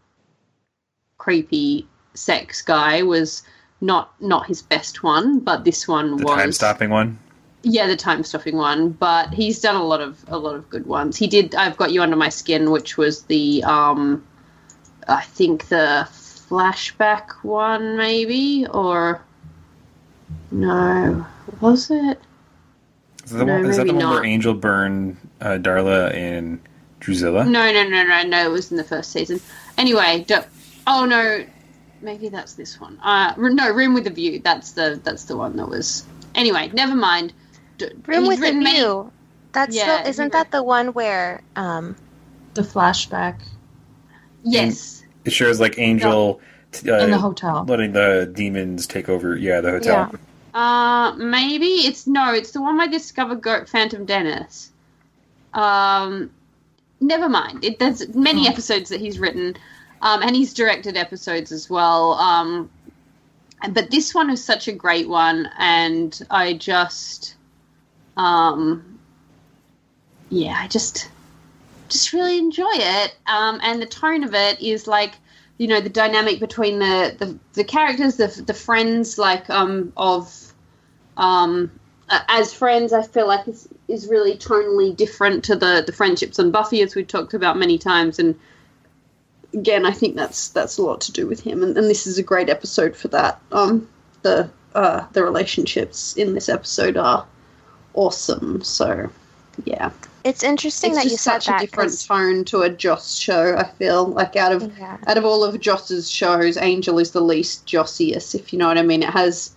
creepy sex guy, was not not his best one, but this one The was time-stopping one? yeah, the time-stopping one, but he's done a lot of a lot of good ones. He did I've Got You Under My Skin, which was the um I think the flashback one, maybe, or no, was it? Is that the No, one, is that the maybe one where not. Angel burned uh, Darla and Drusilla? No, no, no, no, no. It was in the first season. Anyway, do, oh no, maybe that's this one. Uh, no, Room with a View. That's the that's the one that was. Anyway, never mind. D- Room he's with a written many- View. That's Yeah, the, isn't he that the one where um The flashback Yes. It shows like Angel t- uh, in the hotel. letting the demons take over. Yeah, the hotel. Yeah. Uh, maybe it's no. It's the one where they discover Goat Phantom Dennis. Um, never mind. It, there's many Oh. episodes that he's written, um, and he's directed episodes as well. Um, but this one is such a great one, and I just, um, yeah, I just, just really enjoy it. Um, and the tone of it is like, you know, the dynamic between the, the, the characters, the the friends, like um of um uh, as friends, I feel like is is really tonally different to the the friendships on Buffy, as we've talked about many times. And again, I think that's that's a lot to do with him, and, and this is a great episode for that. Um, the uh the relationships in this episode are awesome. So yeah. it's interesting It's that just you said such that a different 'cause- tone to a Joss show, I feel. Like, out of Yeah. out of all of Joss's shows, Angel is the least Jossiest, if you know what I mean. It has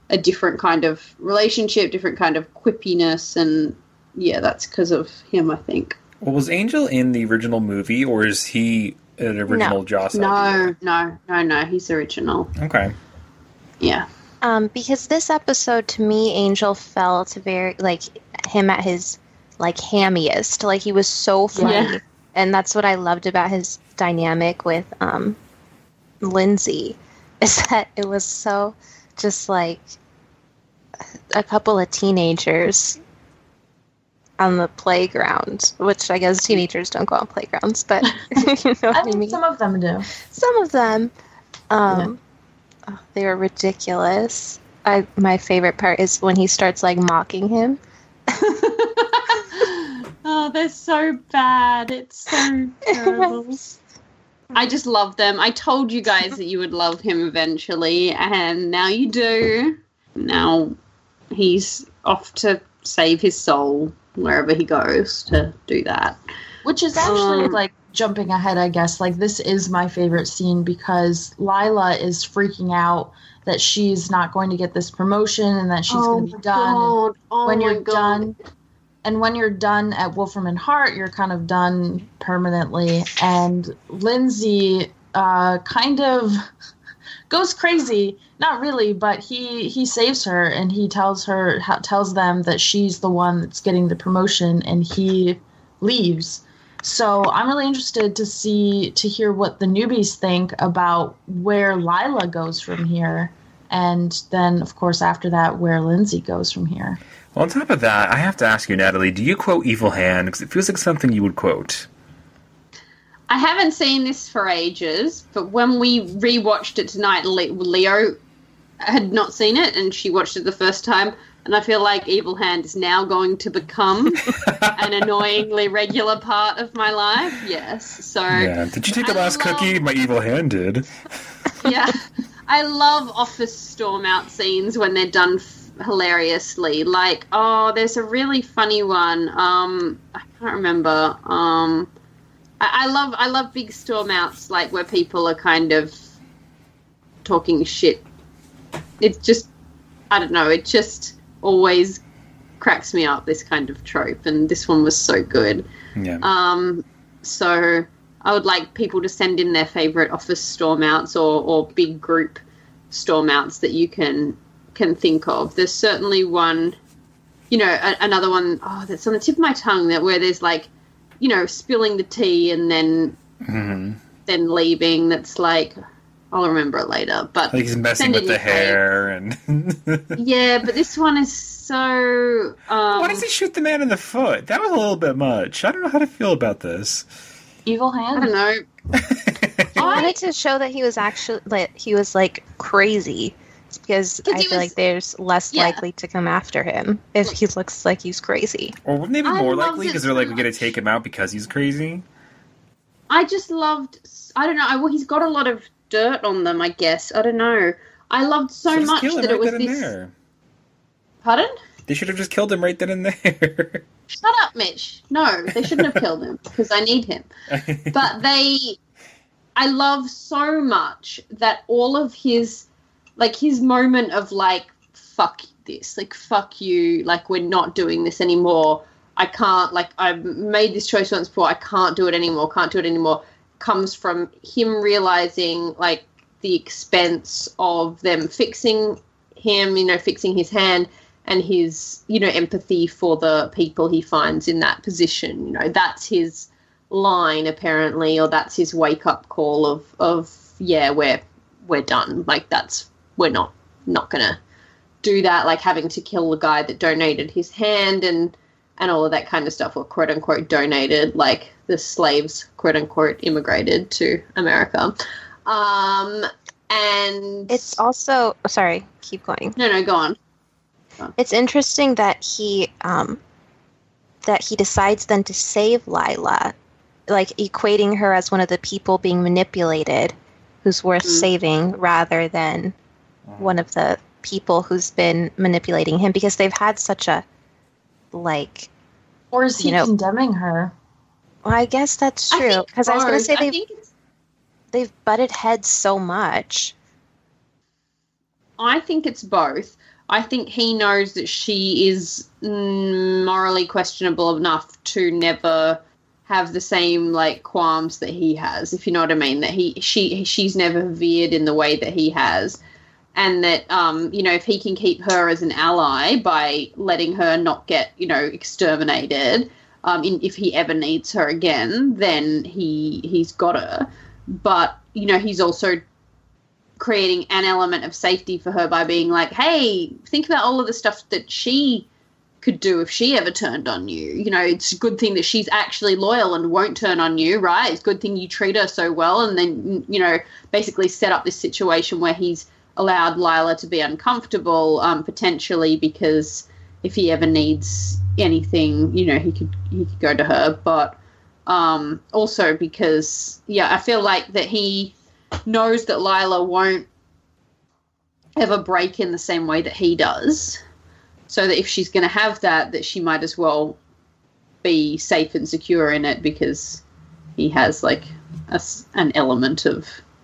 a different kind of relationship, different kind of quippiness, and yeah, that's because of him, I think. Well, was Angel in the original movie, or is he an original No. Joss No, idea? no, no, no. He's original. Okay. Yeah. Um, because this episode, to me, Angel felt very like him at his like hammiest. Like he was so funny, Yeah. and that's what I loved about his dynamic with um, Lindsay, is that it was so just like a couple of teenagers on the playground, which I guess teenagers don't go on playgrounds, but you know I what I think mean. some of them do. Some of them, um, oh, they were ridiculous. I my favorite part is when he starts like mocking him. Oh, they're so bad. It's so terrible. I just love them. I told you guys that you would love him eventually, and now you do. Now he's off to save his soul wherever he goes to do that. Which is actually Um, like jumping ahead, I guess. Like this is my favorite scene because Lila is freaking out that she's not going to get this promotion and that she's going to be done. And Oh when my you're God. done, and when you're done at Wolfram and Hart, you're kind of done permanently. And Lindsay uh, kind of goes crazy. Not really, but he he saves her and he tells her ha- tells them that she's the one that's getting the promotion, and he leaves. So I'm really interested to see to hear what the newbies think about where Lila goes from here, and then of course after that where Lindsay goes from here. Well, on top of that, I have to ask you, Natalie, do you quote Evil Hand? Because it feels like something you would quote. I haven't seen this for ages, but when we rewatched it tonight, Le- Leo had not seen it, and she watched it the first time, and I feel like Evil Hand is now going to become an annoyingly regular part of my life. Yes, so Yeah. Did you take the I last love- cookie? My Evil Hand did. yeah, I love office storm out scenes when they're done f- hilariously. Like, oh, there's a really funny one. Um, I can't remember. Um, I, I love I love big storm outs, like where people are kind of talking shit. It's just, I don't know. It just always cracks me up, this kind of trope, and this one was so good. Yeah. Um, so I would like people to send in their favourite office storm outs or, or big group storm outs that you can can think of. There's certainly one, you know, a, another one, oh, that's on the tip of my tongue, that where there's like, you know, spilling the tea and then Mm-hmm. then leaving. That's like, I'll remember it later. But Like he's messing send with in the your hair and. yeah, but this one is so. Um, Why does he shoot the man in the foot? That was a little bit much. I don't know how to feel about this. Evil I Hand. don't know. I wanted to show that he was actually like he was like crazy, because 'Cause I he feel was- like there's less Yeah. likely to come after him if he looks like he's crazy. Or maybe I more loved likely it because they're so like, we're going to much. take him out because he's crazy. I just loved. I don't know. I, well, he's got a lot of dirt on them, I guess. I don't know. I loved so, So just much kill him that right it was then and this. there. Pardon? They should have just killed him right then and there. Shut up, Mitch. No, they shouldn't have killed him because I need him. But they, I love so much that all of his, like his moment of like, fuck this, like fuck you, like we're not doing this anymore. I can't, like I've made this choice once before. I can't do it anymore. Can't do it anymore. Comes from him realizing like the expense of them fixing him, you know, fixing his hand, and his, you know, empathy for the people he finds in that position. You know, that's his line apparently, or that's his wake up call of of yeah, we're we're done. Like that's we're not not gonna do that. Like having to kill the guy that donated his hand and and all of that kind of stuff, or quote unquote donated, like the slaves quote unquote immigrated to America. Um, and It's also sorry, keep going. no, no, go on. It's interesting that he um that he decides then to save Lila, like equating her as one of the people being manipulated who's worth Mm. saving rather than one of the people who's been manipulating him, because they've had such a like Or is he You know- condemning her? well, I guess that's I true, think because I, was going to both. say I they've think it's, they've butted heads so much. I think it's both. I think he knows that she is mm, morally questionable enough to never have the same like qualms that he has, if you know what I mean. That he she she's never veered in the way that he has, and that um you know, if he can keep her as an ally by letting her not get, you know, exterminated, um in, if he ever needs her again, then he he's got her. But you know, he's also creating an element of safety for her by being like, hey, think about all of the stuff that she could do if she ever turned on you. You know, it's a good thing that she's actually loyal and won't turn on you, right? It's a good thing you treat her so well. And then, you know, basically set up this situation where he's allowed Lila to be uncomfortable, um, potentially, because if he ever needs anything, you know, he could he could go to her. But um, also because, yeah, I feel like that he knows that Lila won't ever break in the same way that he does, so that if she's going to have that, that she might as well be safe and secure in it, because he has like a, an element of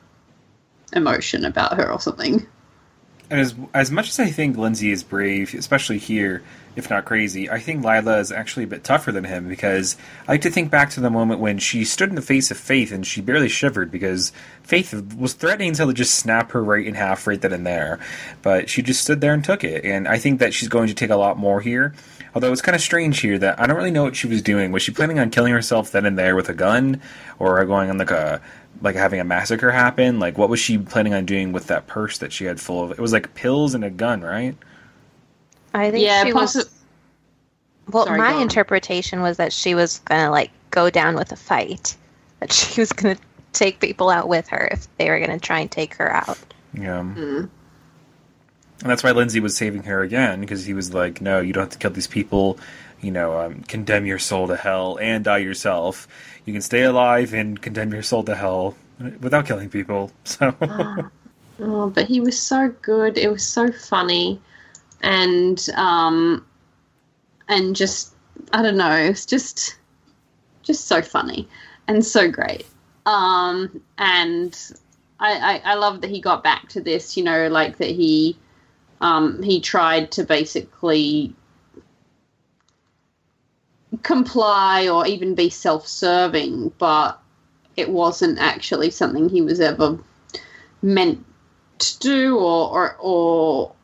emotion about her or something. And as as much as I think Lindsay is brave, especially here, if not crazy, I think Lila is actually a bit tougher than him, because I like to think back to the moment when she stood in the face of Faith and she barely shivered because Faith was threatening to just snap her right in half right then and there. But she just stood there and took it. And I think that she's going to take a lot more here. Although it's kind of strange here that I don't really know what she was doing. Was she planning on killing herself then and there with a gun? Or going on like a... like having a massacre happen? Like, what was she planning on doing with that purse that she had full of? It was like pills and a gun, right? I think yeah, she possi- was... Well, Sorry, my go on. interpretation was that she was going to, like, go down with a fight. That she was going to take people out with her if they were going to try and take her out. Yeah. Mm. And that's why Lindsay was saving her again, because he was like, no, you don't have to kill these people. You know, um, condemn your soul to hell and die yourself. You can stay alive and condemn your soul to hell without killing people. So, oh, but he was so good. It was so funny, and um, and just I don't know. It's just just so funny and so great. Um, and I, I I love that he got back to this. You know, like that he um he tried to basically comply or even be self-serving, but it wasn't actually something he was ever meant to do or or or,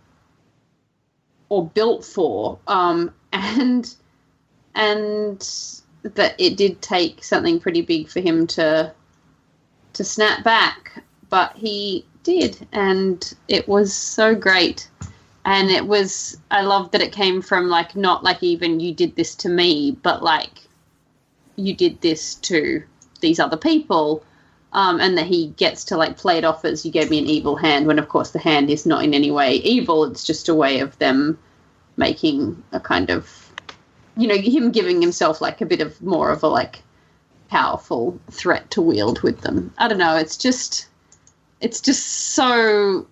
or built for. Um, and and that it did take something pretty big for him to to snap back, but he did, and it was so great. And it was, I love that it came from, like, not like even you did this to me, but like you did this to these other people. Um, and that he gets to, like, play it off as you gave me an evil hand, when of course the hand is not in any way evil. It's just a way of them making a kind of, you know, him giving himself like a bit of more of a like powerful threat to wield with them. I don't know. It's just, it's just so...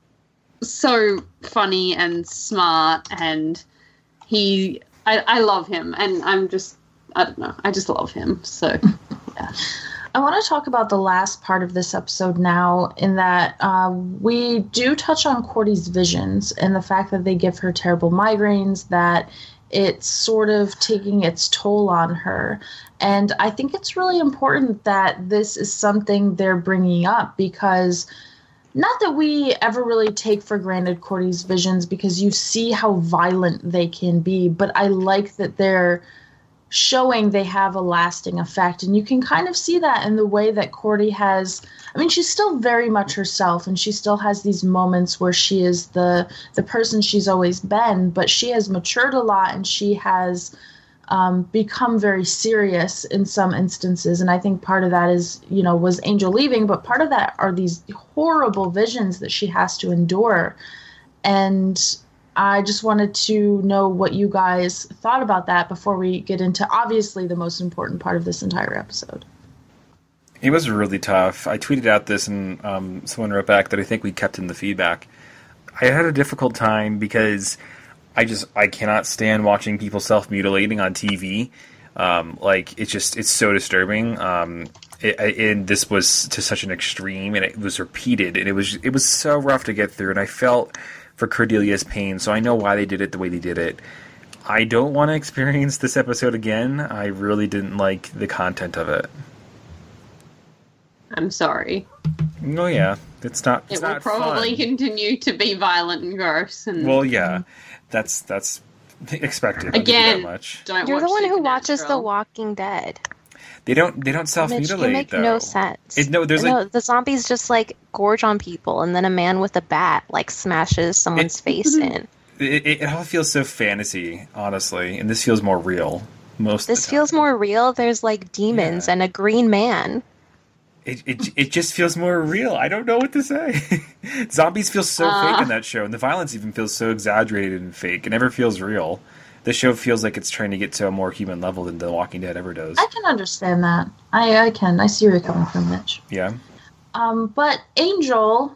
so funny and smart, and he I, I love him, and I'm just I don't know I just love him. So yeah. I want to talk about the last part of this episode now, in that uh, we do touch on Cordy's visions and the fact that they give her terrible migraines, that it's sort of taking its toll on her. And I think it's really important that this is something they're bringing up, because not that we ever really take for granted Cordy's visions, because you see how violent they can be, but I like that they're showing they have a lasting effect. And you can kind of see that in the way that Cordy has, I mean, she's still very much herself, and she still has these moments where she is the the person she's always been, but she has matured a lot, and she has um, become very serious in some instances. And I think part of that is, you know, was Angel leaving, but part of that are these horrible visions that she has to endure. And I just wanted to know what you guys thought about that before we get into, obviously, the most important part of this entire episode. It was really tough. I tweeted out this, and um, someone wrote back that I think we kept in the feedback. I had a difficult time because I just I cannot stand watching people self-mutilating on T V. Um, like, it's just, it's so disturbing. Um, it, and this was to such an extreme, and it was repeated, and it was it was so rough to get through. And I felt for Cordelia's pain, so I know why they did it the way they did it. I don't want to experience this episode again. I really didn't like the content of it. I'm sorry. Oh yeah, it's not. It's It will not probably fun. continue to be violent and gross. And Well, yeah, that's that's expected. I'll give you again, that much. don't You're watch the one who watches The Supernatural. Walking Dead. They don't. They don't self Mitch, mutilate. you make though. no sense. It, no, there's no, like the zombies just like gorge on people, and then a man with a bat like smashes someone's It- face in. it, it, it all feels so fantasy, honestly, and this feels more real. Most This of the feels time. more real. There's like demons Yeah. and a green man. It, it it just feels more real. I don't know what to say. Zombies feel so Uh. fake in that show, and the violence even feels so exaggerated and fake. It never feels real. The show feels like it's trying to get to a more human level than The Walking Dead ever does. I can understand that. I, I can. I see where you're coming from, Mitch. Yeah. Um, but Angel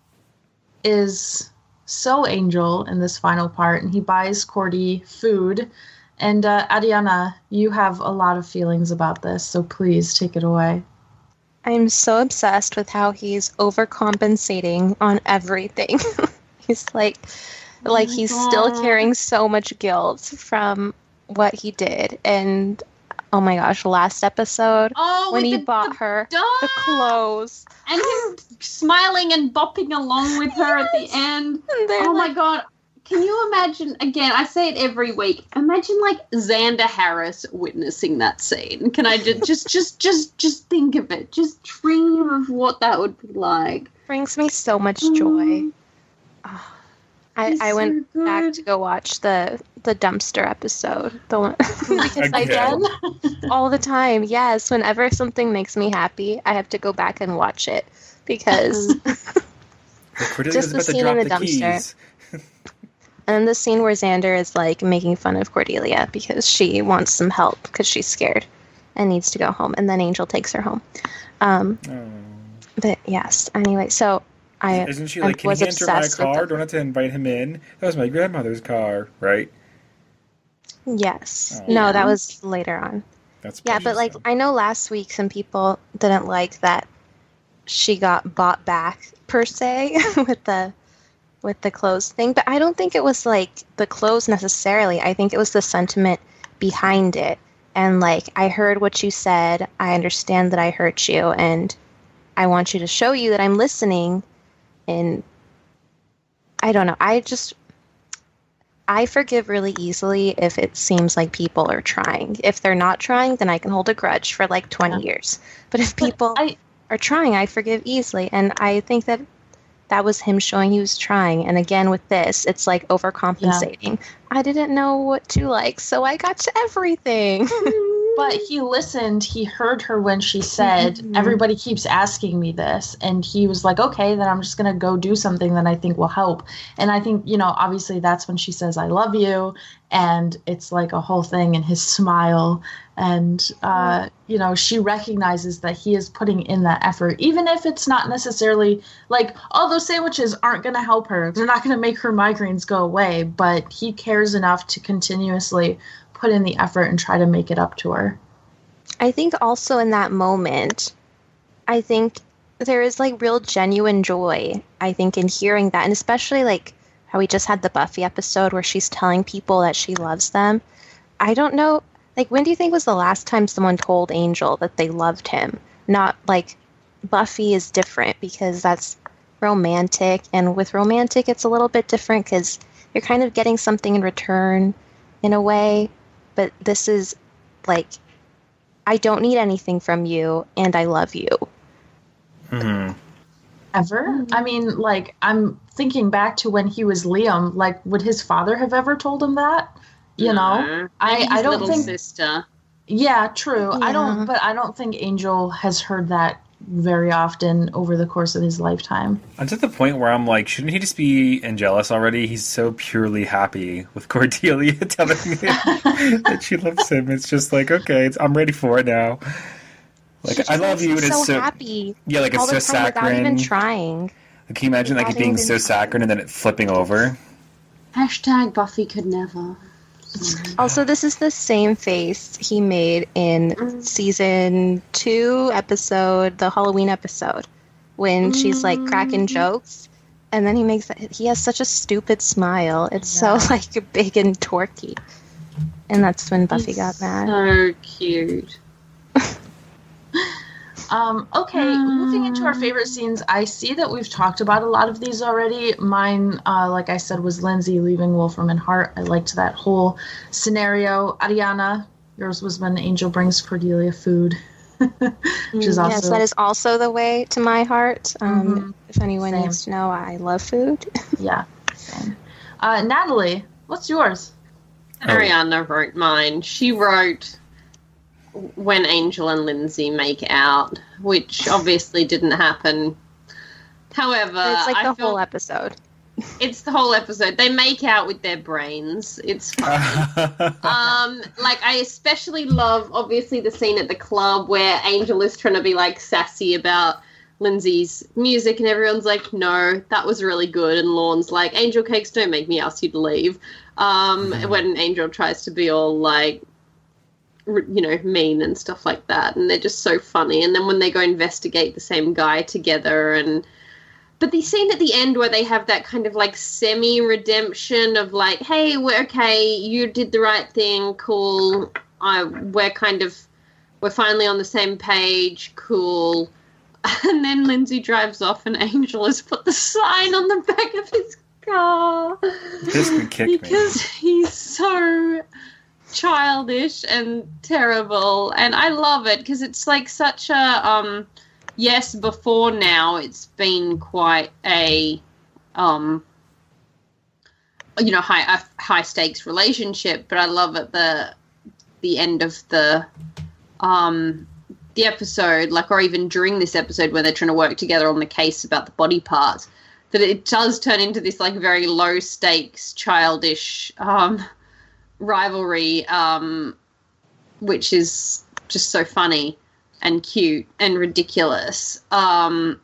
is so Angel in this final part, and he buys Cordy food. And uh, Ariana, you have a lot of feelings about this, so please take it away. I'm so obsessed with how he's overcompensating on everything. He's like, like my he's still God. carrying so much guilt from what he did. And oh my gosh, last episode Oh, when with he the, bought the her dog! the clothes. and him smiling and bopping along with her at the end. And they're Oh my like, god. Can you imagine, again, I say it every week, imagine like Xander Harris witnessing that scene. Can I just, just, just, just, just think of it. Just dream of what that would be like. brings me so much joy. Oh, I, He's I went so back good. to go watch the the dumpster episode. The one because I Again. did all the time. Yes, whenever something makes me happy, I have to go back and watch it because. Cordelia's Just the about to scene drop in the the dumpster. keys. And then the scene where Xander is like making fun of Cordelia because she wants some help because she's scared and needs to go home. And then Angel takes her home. Um, Oh. but yes, anyway, so I Isn't she I like, can was he enter my obsessed with car? them. Don't have to invite him in. That was my grandmother's car, right? Yes. Oh. No, Yeah. that was later on. That's Yeah, precious, but like though. I know last week some people didn't like that she got bought back per se with the with the clothes thing, but I don't think it was like the clothes necessarily. I think it was the sentiment behind it. And like I heard what you said, I understand that I hurt you, and I want you to show you that I'm listening. And I don't know. I just I forgive really easily if it seems like people are trying. If they're not trying, then I can hold a grudge for like twenty years. But if But people I, are trying, I forgive easily. And I think that that was him showing he was trying. And again, with this, it's like overcompensating. I didn't know what to like, so I got to everything. but he listened. He heard her when she said, Mhm. everybody keeps asking me this. And he was like, okay, then I'm just going to go do something that I think will help. And I think, you know, obviously that's when she says, I love you. And it's like a whole thing, and his smile. And, uh, you know, she recognizes that he is putting in that effort, even if it's not necessarily like, oh, those sandwiches aren't going to help her. They're not going to make her migraines go away. But he cares enough to continuously put in the effort and try to make it up to her. I think also in that moment, I think there is like real genuine joy, I think, in hearing that. And especially like how we just had the Buffy episode where she's telling people that she loves them. I don't know. Like, when do you think was the last time someone told Angel that they loved him? Not like Buffy is different because that's romantic. And with romantic, it's a little bit different because you're kind of getting something in return in a way. But this is like, I don't need anything from you, and I love you. Mhm. Ever? I mean, like, I'm thinking back to when he was Liam. Like, would his father have ever told him that? You know? No. I- Maybe I his don't little think- sister. Yeah, true. I Yeah. don't, but I don't think Angel has heard that very often over the course of his lifetime. I'm to the point where I'm like, shouldn't he just be jealous already? He's so purely happy with Cordelia telling him that she loves him. It's just like, okay, it's, I'm ready for it now. Like, She I just love makes you, me and it's so so happy yeah, like it's all so the time without even saccharine. trying. Can you imagine like it without being even so trying. saccharine and then it flipping over? Hashtag Buffy could never. Also, this is the same face he made in Mm. season two episode, the Halloween episode, when she's like cracking jokes And then he makes that, he has such a stupid smile. It's yeah. so like big and torquey. And that's when Buffy He's got mad. So cute. Um, okay, um, moving into our favorite scenes, I see that we've talked about a lot of these already. Mine, uh, like I said, was Lindsay leaving Wolfram and Hart. I liked that whole scenario. Ariana, yours was when Angel brings Cordelia food. Which is also... Yes, that is also the way to my heart. Um, mm-hmm. If anyone Same. needs to know, I love food. Yeah, same. Uh, Natalie, what's yours? Oh. Ariana wrote mine. She wrote when Angel and Lindsay make out, which obviously didn't happen. However, it's like the I feel, whole episode. It's the whole episode. They make out with their brains. It's funny. um, like I especially love, obviously, the scene at the club where Angel is trying to be like sassy about Lindsay's music, and everyone's like, "No, that was really good." And Lorne's like, "Angel cakes don't make me ask you to leave." Um, mm-hmm. When Angel tries to be all like, you know, mean and stuff like that, and they're just so funny. And then when they go investigate the same guy together, and but the scene at the end where they have that kind of like semi-redemption of like, hey, we're okay, you did the right thing, cool, I we're kind of we're finally on the same page, cool. And then Lindsay drives off and Angel has put the sign on the back of his car. This would kick me. Because he's so childish and terrible, and I love it because it's like such a um yes, before now it's been quite a um you know high a high stakes relationship, but I love at the the end of the um the episode, like, or even during this episode where they're trying to work together on the case about the body parts, that it does turn into this like very low stakes childish um rivalry, um, which is just so funny and cute and ridiculous. Um,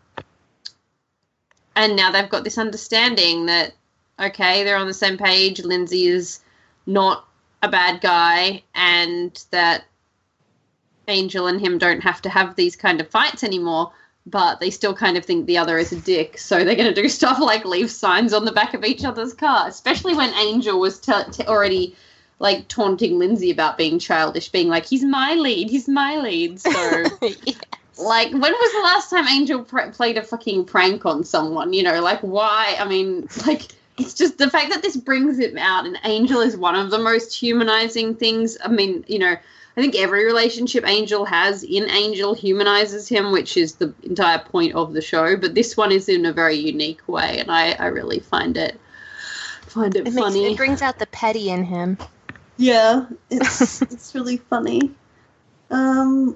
and now they've got this understanding that, okay, they're on the same page, Lindsay is not a bad guy, and that Angel and him don't have to have these kind of fights anymore, but they still kind of think the other is a dick, so they're going to do stuff like leave signs on the back of each other's car, especially when Angel was t- t- already... like taunting Lindsay about being childish, being like, he's my lead, he's my lead. So, yes. Like, when was the last time Angel pr- played a fucking prank on someone? You know, like, why? I mean, like, it's just the fact that this brings it out, and Angel is one of the most humanizing things. I mean, you know, I think every relationship Angel has in Angel humanizes him, which is the entire point of the show. But this one is in a very unique way, and I, I really find it find it, it funny. Makes, it brings out the petty in him. Yeah, it's it's really funny. Um,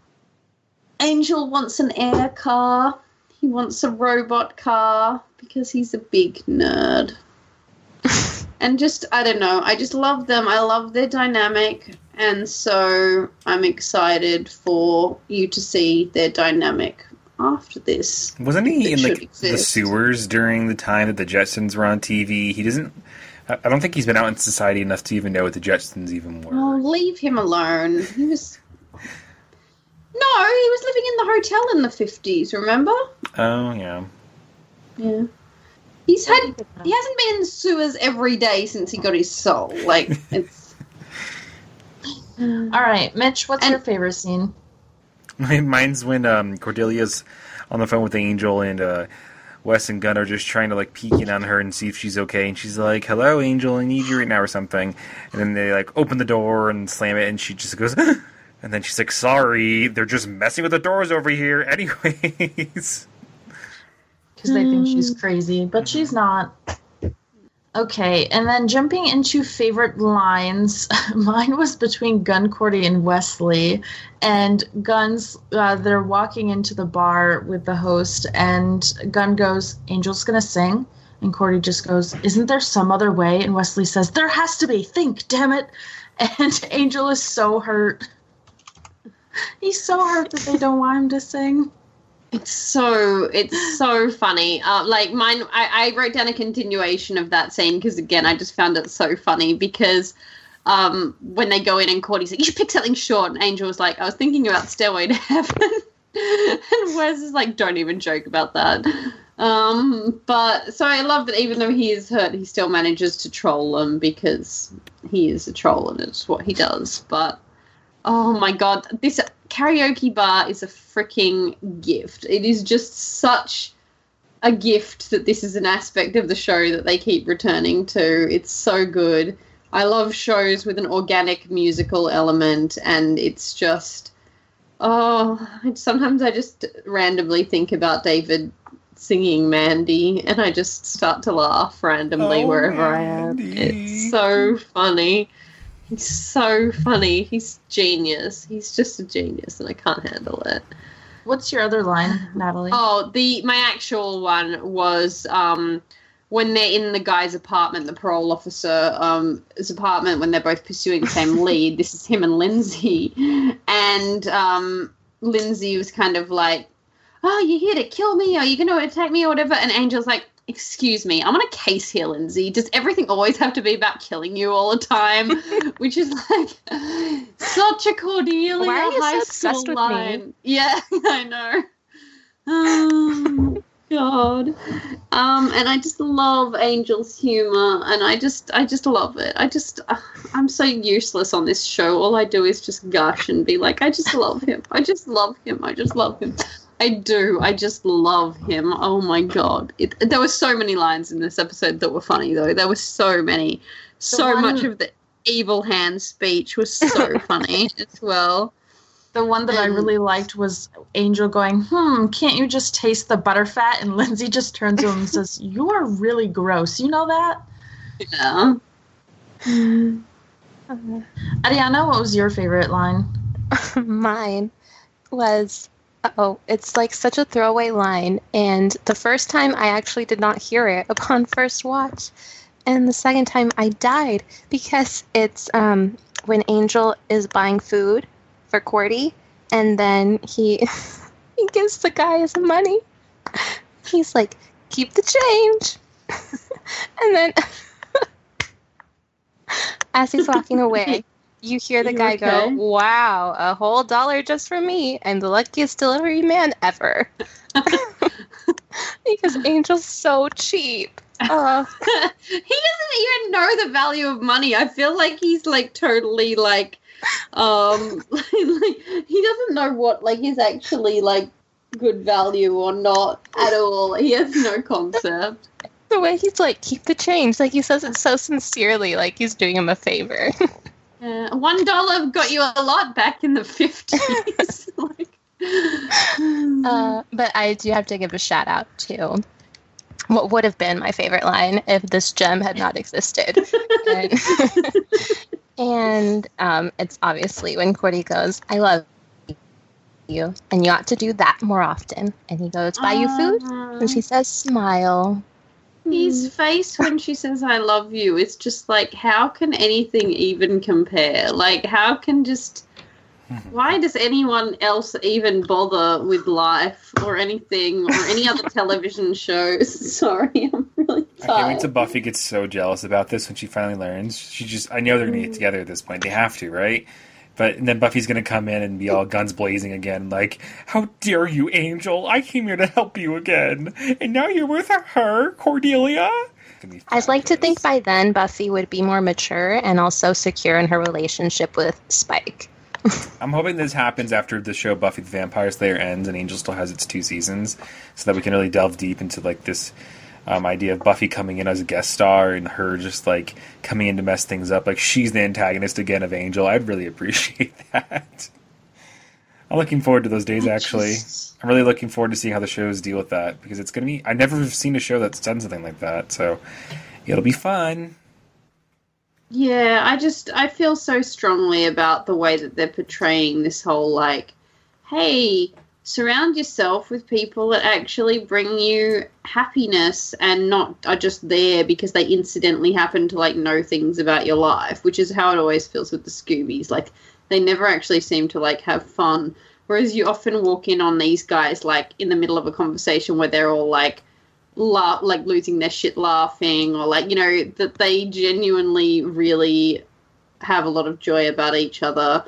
Angel wants an air car. He wants a robot car because he's a big nerd. And just, I don't know, I just love them. I love their dynamic. And so I'm excited for you to see their dynamic after this. Wasn't he in like the sewers during the time that the Jetsons were on T V? He doesn't... I don't think he's been out in society enough to even know what the Jetsons even were. Oh, leave him alone. He was... No, he was living in the hotel in the fifties, remember? Oh, yeah. Yeah. He's had... He hasn't been in the sewers every day since he got his soul. Like, it's... All right, Mitch, what's and, your favorite scene? Mine's when um, Cordelia's on the phone with Angel and... Uh, Wes and Gunn are just trying to, like, peek in on her and see if she's okay. And she's like, hello, Angel, I need you right now or something. And then they, like, open the door and slam it, and she just goes, and then she's like, sorry, they're just messing with the doors over here anyways. Because they think she's crazy, but she's not. Okay, and then jumping into favorite lines, mine was between Gunn, Cordy, and Wesley. And Gunn's, uh, they're walking into the bar with the host, and Gunn goes, Angel's gonna sing. And Cordy just goes, isn't there some other way? And Wesley says, there has to be, think, damn it. And Angel is so hurt. He's so hurt that they don't want him to sing. It's so, it's so funny. Uh, like, mine, I, I wrote down a continuation of that scene because, again, I just found it so funny because um, when they go in and Cordy's like, you should pick something short, and Angel was like, I was thinking about Stairway to Heaven. And Wes is like, don't even joke about that. Um, but so I love that even though he is hurt, he still manages to troll them because he is a troll and it's what he does. But oh my god, this karaoke bar is a freaking gift. It is just such a gift that this is an aspect of the show that they keep returning to. It's so good. I love shows with an organic musical element, and it's just, oh, sometimes I just randomly think about David singing Mandy, and I just start to laugh randomly oh, wherever Mandy. I am. It's so funny. He's so funny. He's genius. He's just a genius, and I can't handle it. What's your other line, Natalie? Oh, the my actual one was um, when they're in the guy's apartment, the parole officer um, his apartment, when they're both pursuing the same lead. This is him and Lindsay, and um, Lindsay was kind of like, "Oh, you're here to kill me? Are you going to attack me or whatever?" And Angel's like, "Excuse me, I'm on a case here, Lindsay. Does everything always have to be about killing you all the time?" Which is like such a Cordelia Why are you high so obsessed school with line. me? Yeah, I know. Oh God. Um, and I just love Angel's humor, and I just, I just love it. I just, uh, I'm so useless on this show. All I do is just gush and be like, I just love him. I just love him. I just love him. I do. I just love him. Oh, my God. It, there were so many lines in this episode that were funny, though. There were so many. So one, much of the evil hand speech was so funny as well. The one that and, I really liked was Angel going, hmm, can't you just taste the butterfat? And Lindsay just turns to him and says, you are really gross. You know that? Yeah. Ariana, what was your favorite line? Mine was... Oh, it's like such a throwaway line, and the first time I actually did not hear it upon first watch, and the second time I died because it's um, when Angel is buying food for Cordy, and then he he gives the guy his money. He's like, keep the change, and then as he's walking away, you hear the you guy okay? go, wow, a whole dollar just for me, and the luckiest delivery man ever. Because Angel's so cheap. Uh. He doesn't even know the value of money. I feel like he's like totally like, um, like, like he doesn't know what like is actually like good value or not at all. He has no concept. The way he's like, keep the change, like he says it so sincerely, like he's doing him a favor. Uh, one dollar got you a lot back in the fifties. like, uh, but I do have to give a shout out to what would have been my favorite line if this gem had not existed. and and um, it's obviously when Cordy goes, I love you, and you ought to do that more often. And he goes, buy you food? Uh-huh. And she says, smile. His face when she says I love you is just like, how can anything even compare? Like, how can just... Why does anyone else even bother with Life or anything or any other television shows? Sorry, I'm really tired. I can't wait till Buffy gets so jealous about this when she finally learns. She just... I know they're going to get together at this point. They have to, right? But and then Buffy's going to come in and be all guns blazing again, like, how dare you, Angel? I came here to help you again. And now you're with her, Cordelia? I'd like to think by then Buffy would be more mature and also secure in her relationship with Spike. I'm hoping this happens after the show Buffy the Vampire Slayer ends and Angel still has its two seasons, so that we can really delve deep into like this Um, idea of Buffy coming in as a guest star and her just like coming in to mess things up, like she's the antagonist again of Angel. I'd really appreciate that. I'm looking forward to those days. Actually, I'm really looking forward to seeing how the shows deal with that, because it's gonna be. I've never seen a show that's done something like that, so it'll be fun. Yeah, I just I feel so strongly about the way that they're portraying this whole like, hey, surround yourself with people that actually bring you happiness and not are just there because they incidentally happen to like know things about your life, which is how it always feels with the Scoobies. Like they never actually seem to like have fun. Whereas you often walk in on these guys like in the middle of a conversation where they're all like la- like losing their shit laughing, or like, you know, that they genuinely really have a lot of joy about each other.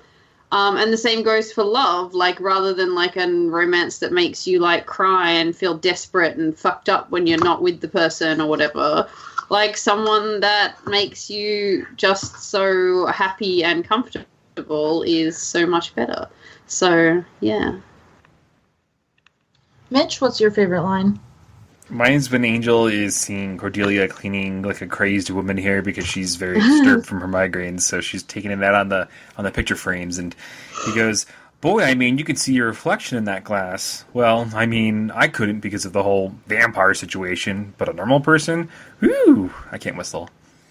Um, and the same goes for love. Like, rather than like a romance that makes you like cry and feel desperate and fucked up when you're not with the person or whatever, like someone that makes you just so happy and comfortable is so much better. So yeah. Mitch, what's your favorite line? Mine's when Angel is seeing Cordelia cleaning like a crazed woman here because she's very disturbed from her migraines, so she's taking it out on the on the picture frames, and he goes, "Boy, I mean, you could see your reflection in that glass." Well, I mean, I couldn't because of the whole vampire situation, but a normal person, whoo, I can't whistle.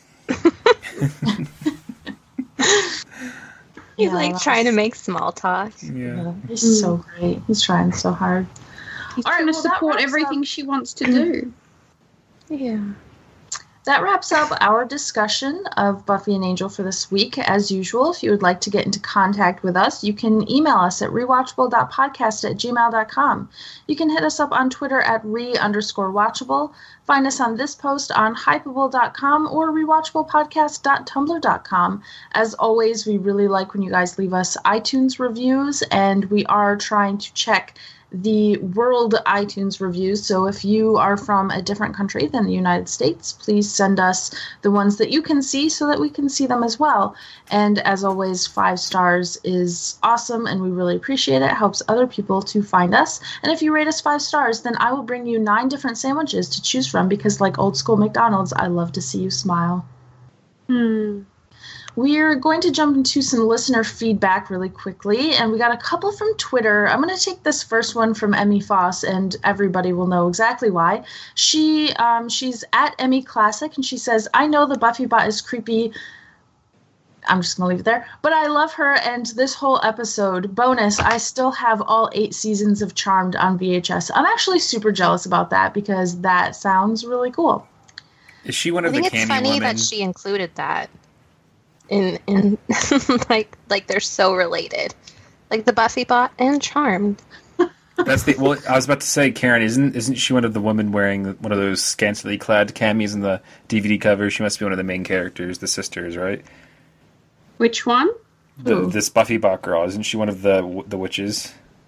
He's Yeah, like that's- trying to make small talk. Yeah. He's so great. He's trying so hard. He's All right, trying to well, that support wraps everything up- she wants to do. Yeah. That wraps up our discussion of Buffy and Angel for this week. As usual, if you would like to get into contact with us, you can email us at rewatchable dot podcast at gmail dot com. You can hit us up on Twitter at re underscore watchable. Find us on this post on hypeable dot com or rewatchable podcast dot tumblr dot com. As always, we really like when you guys leave us iTunes reviews, and we are trying to check the world iTunes reviews. So if you are from a different country than the United States, please send us the ones that you can see so that we can see them as well. And as always, five stars is awesome and we really appreciate it. It helps other people to find us. And if you rate us five stars, then I will bring you nine different sandwiches to choose from because, like old school McDonald's, I love to see you smile. Hmm. We're going to jump into some listener feedback really quickly, and we got a couple from Twitter. I'm going to take this first one from Emmy Foss, and everybody will know exactly why. She, um, she's at Emmy Classic, and she says, "I know the Buffy bot is creepy." I'm just going to leave it there. "But I love her, and this whole episode. Bonus, I still have all eight seasons of Charmed on V H S." I'm actually super jealous about that because that sounds really cool. Is she one I of the think it's candy funny women? that she included that. In in like like they're so related, like the Buffy bot and Charmed. That's the well. I was about to say, Karen, isn't isn't she one of the women wearing one of those scantily clad camis in the D V D cover? She must be one of the main characters, the sisters, right? Which one? The, Ooh. this Buffy bot girl, isn't she one of the the witches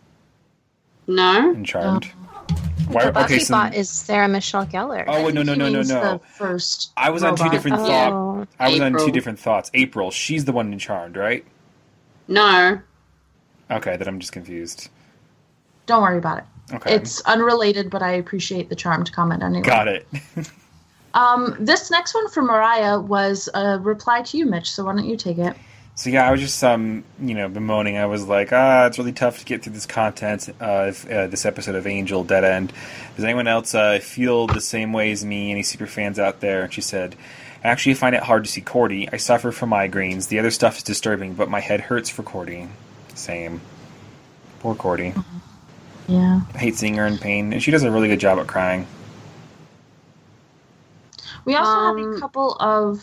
No. in Charmed? The Buffy okay, so bot is Sarah Michelle Gellar. Oh, wait, no, no, He no, no, means no. The first I was on two robot. different Oh. thoughts. I was on April. two different thoughts. April, she's the one in Charmed, right? No. Okay, then I'm just confused. Don't worry about it. Okay, It's unrelated, but I appreciate the Charmed comment anyway. got it. Um, this next one from Mariah was a reply to you, Mitch, so why don't you take it? So yeah, I was just um, you know, bemoaning. I was like, ah, it's really tough to get through this content. Uh, if, uh this episode of Angel Dead End. Does anyone else uh, feel the same way as me? Any super fans out there? And she said, "I actually find it hard to see Cordy. I suffer from migraines. The other stuff is disturbing, but my head hurts for Cordy. Same. Poor Cordy. Yeah. I hate seeing her in pain, and she does a really good job at crying." We also have Um, a couple of.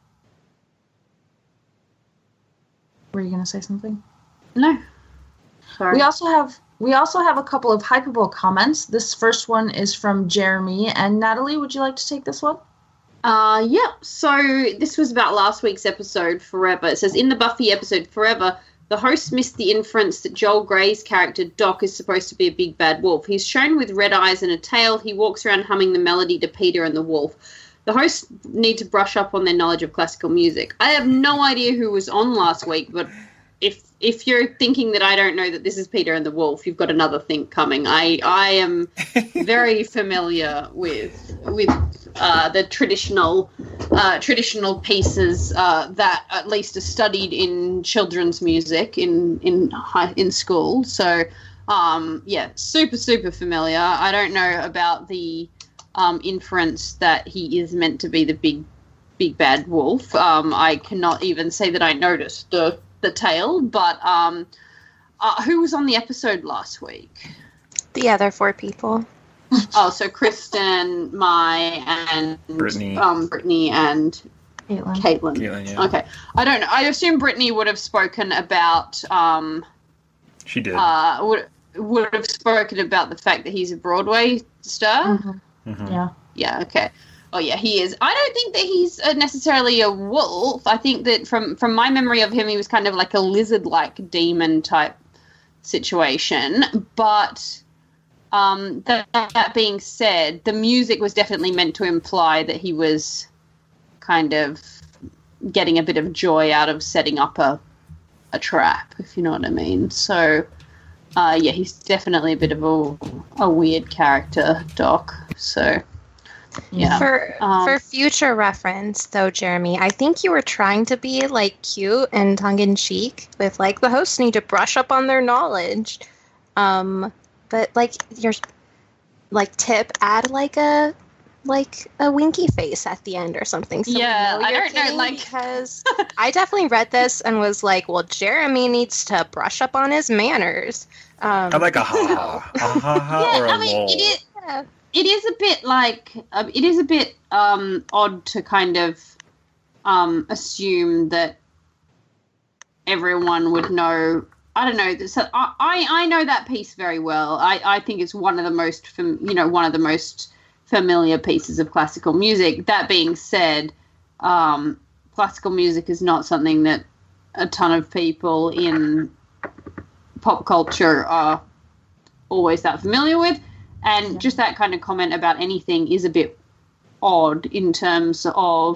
Were you going to say something? No. Sorry. We also have we also have a couple of hypeable comments. This first one is from Jeremy and Natalie. Would you like to take this one? Uh, yeah. So this was about last week's episode, Forever. It says, in the Buffy episode, Forever, the host missed the inference that Joel Grey's character, Doc, is supposed to be a big bad wolf. He's shown with red eyes and a tail. He walks around humming the melody to Peter and the Wolf. The hosts need to brush up on their knowledge of classical music. I have no idea who was on last week, but if if you're thinking that I don't know that this is Peter and the Wolf, you've got another think coming. I I am very familiar with with uh, the traditional uh, traditional pieces uh, that at least are studied in children's music in in high, in school. So um, yeah, super super familiar. I don't know about the um, inference that he is meant to be the big big bad wolf. Um, I cannot even say that I noticed the the tail, but um, uh, who was on the episode last week? The other four people. Oh, so Kristen, Mai, and Brittany. um, Brittany and Caitlin. Caitlin. Caitlin, yeah. Okay, I don't know. I assume Brittany would have spoken about um, She did. uh, would would have spoken about the fact that he's a Broadway star. Mhm. Mhm. Yeah. Yeah, okay. Oh yeah, he is. I don't think that he's uh, necessarily a wolf. I think that from from my memory of him, he was kind of like a lizard-like demon type situation. But um, that, that being said, the music was definitely meant to imply that he was kind of getting a bit of joy out of setting up a a trap, if you know what I mean. So, uh, yeah, he's definitely a bit of a a weird character, Doc. So. Yeah. For um, for future reference, though, Jeremy, I think you were trying to be like cute and tongue in cheek with like the hosts need to brush up on their knowledge. Um, but like your like tip, add like a like a winky face at the end or something. So yeah, we know I you're don't know, kidding, like because I definitely read this and was like, well, Jeremy needs to brush up on his manners. Um, I like a ha ha, a ha ha, yeah, or a I mean, lol. it is. yeah. It is a bit like uh, it is a bit um, odd to kind of um, assume that everyone would know. I don't know. So I, I I know that piece very well. I, I think it's one of the most fam- you know one of the most familiar pieces of classical music. That being said, um, classical music is not something that a ton of people in pop culture are always that familiar with. And just that kind of comment about anything is a bit odd in terms of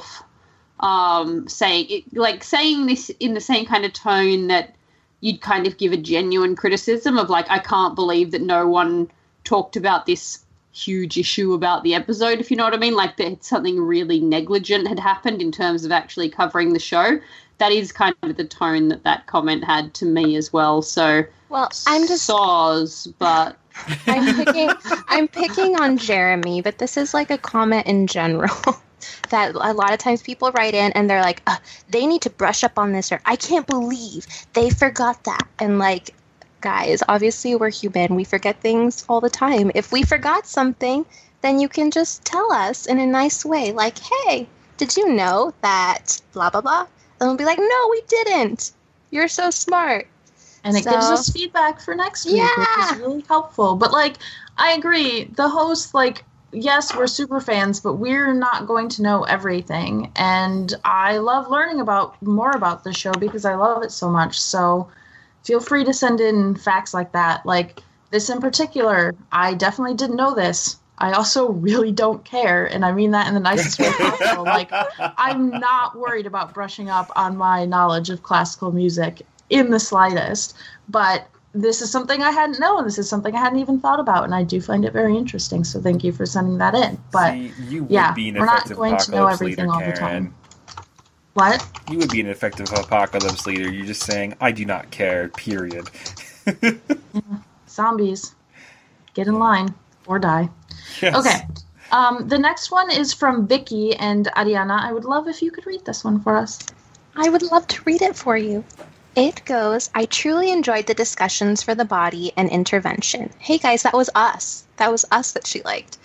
um, saying it, like saying this in the same kind of tone that you'd kind of give a genuine criticism of like, I can't believe that no one talked about this huge issue about the episode, if you know what I mean, like that something really negligent had happened in terms of actually covering the show. That is kind of the tone that that comment had to me as well. So, well, I'm just soz, but. I'm picking I'm picking on Jeremy, but this is like a comment in general that a lot of times people write in and they're like, uh, they need to brush up on this, or I can't believe they forgot that. And like, guys, obviously we're human. We forget things all the time. If we forgot something, then you can just tell us in a nice way, like, hey, did you know that blah, blah, blah? And we'll be like, no, we didn't. You're so smart. And it so, gives us feedback for next week, yeah. which is really helpful. But, like, I agree. The hosts, like, yes, we're super fans, but we're not going to know everything. And I love learning about more about the show because I love it so much. So feel free to send in facts like that. Like, this in particular, I definitely didn't know this. I also really don't care, and I mean that in the nicest way possible. Like, I'm not worried about brushing up on my knowledge of classical music in the slightest, but this is something I hadn't known. This is something I hadn't even thought about, and I do find it very interesting. So thank you for sending that in. But See, you would yeah, be an we're not effective going to know apocalypse everything leader, all the Karen. time. What? You would be an effective apocalypse leader. You're just saying, I do not care, period. Yeah. Zombies. Get in line or die. Yes. Okay. Um, the next one is from Vicky and Ariana. I would love if you could read this one for us. I would love to read it for you. It goes, I truly enjoyed the discussions for the body and intervention. Hey guys, that was us. That was us that she liked.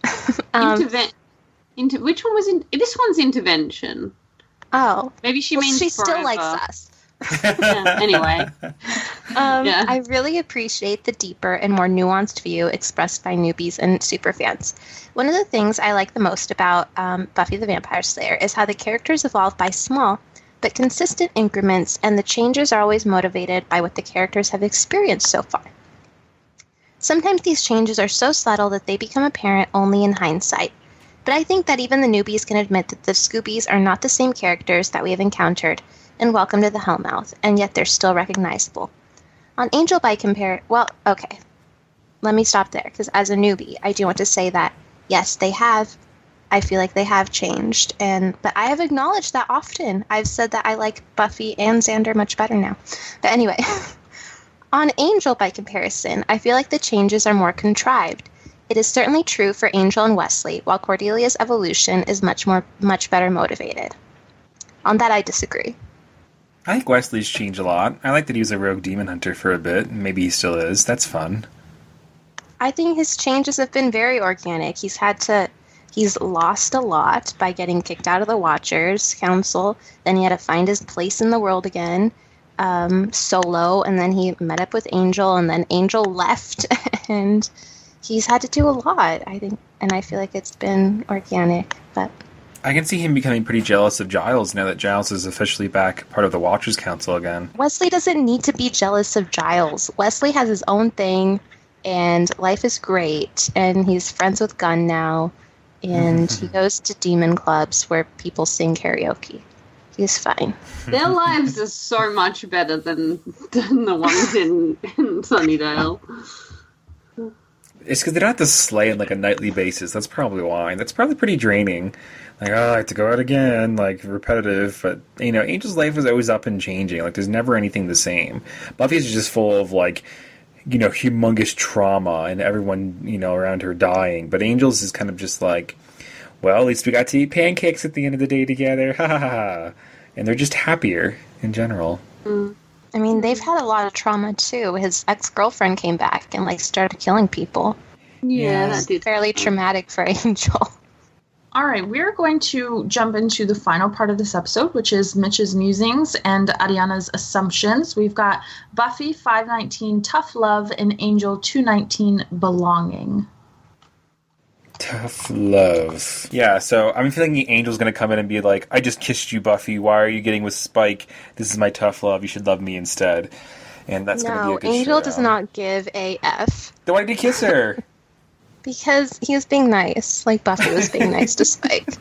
um, Interven- inter- which one was in? This one's intervention. Oh. Maybe she well, means she forever. still likes us. Yeah, anyway. Um, Yeah. I really appreciate the deeper and more nuanced view expressed by newbies and superfans. One of the things I like the most about um, Buffy the Vampire Slayer is how the characters evolve by small but consistent increments, and the changes are always motivated by what the characters have experienced so far. Sometimes these changes are so subtle that they become apparent only in hindsight, but I think that even the newbies can admit that the Scoobies are not the same characters that we have encountered in Welcome to the Hellmouth, and yet they're still recognizable. On Angel by compare, well, okay, let me stop there, because as a newbie, I do want to say that, yes, they have, I feel like they have changed, and but I have acknowledged that often. I've said that I like Buffy and Xander much better now. But anyway, on Angel by comparison, I feel like the changes are more contrived. It is certainly true for Angel and Wesley, while Cordelia's evolution is much more, much better motivated. On that, I disagree. I think Wesley's changed a lot. I like that he was a rogue demon hunter for a bit, and maybe he still is. That's fun. I think his changes have been very organic. He's had to, he's lost a lot by getting kicked out of the Watchers Council. Then he had to find his place in the world again, um, solo, and then he met up with Angel, and then Angel left, and he's had to do a lot, I think, and I feel like it's been organic, but I can see him becoming pretty jealous of Giles now that Giles is officially back part of the Watchers Council again. Wesley doesn't need to be jealous of Giles. Wesley has his own thing, and life is great, and he's friends with Gunn now, and he goes to demon clubs where people sing karaoke. He's fine. Their lives are so much better than, than the ones in, in Sunnydale. It's because they don't have to slay on like a nightly basis. That's probably why. That's probably pretty draining. Like, oh, I have to go out again, like repetitive. But you know, Angel's life is always up and changing. Like, there's never anything the same. Buffy's just full of like, you know, humongous trauma and everyone, you know, around her dying. But Angel's is kind of just like, well, at least we got to eat pancakes at the end of the day together. Ha ha ha ha. And they're just happier in general. Mm. I mean, they've had a lot of trauma too. His ex-girlfriend came back and like started killing people. Yeah, Yes. that did. Fairly traumatic for Angel. All right, we're going to jump into the final part of this episode, which is Mitch's musings and Ariana's assumptions. We've got Buffy five nineteen Tough Love and Angel two nineteen Belonging. Tough love. Yeah, so I'm feeling the Angel's going to come in and be like, I just kissed you, Buffy. Why are you getting with Spike? This is my tough love. You should love me instead. And that's going to be No, a good Angel showdown. does not give a F. Then why did he kiss her? Because he was being nice, like Buffy was being nice to Spike.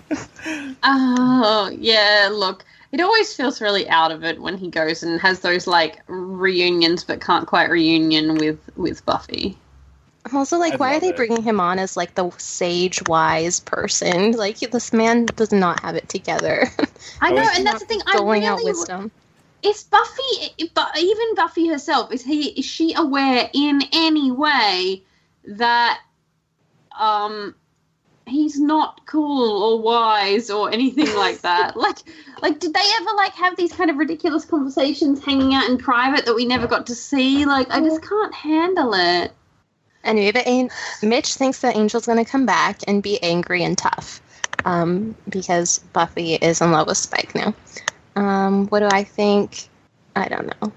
Oh, yeah, look. It always feels really out of it when he goes and has those, like, reunions but can't quite reunion with, with Buffy. I'm also like, I why are love they it. bringing him on as like the sage, wise person? Like, this man does not have it together. I know, Always and that's the thing. I Doling really, out wisdom. is Buffy, but even Buffy herself, is he? Is she aware in any way that um he's not cool or wise or anything like that? like, like did they ever like have these kind of ridiculous conversations hanging out in private that we never got to see? Like, I just can't handle it. Anyway, but An- Mitch thinks that Angel's going to come back and be angry and tough, um, because Buffy is in love with Spike now. Um, what do I think? I don't know.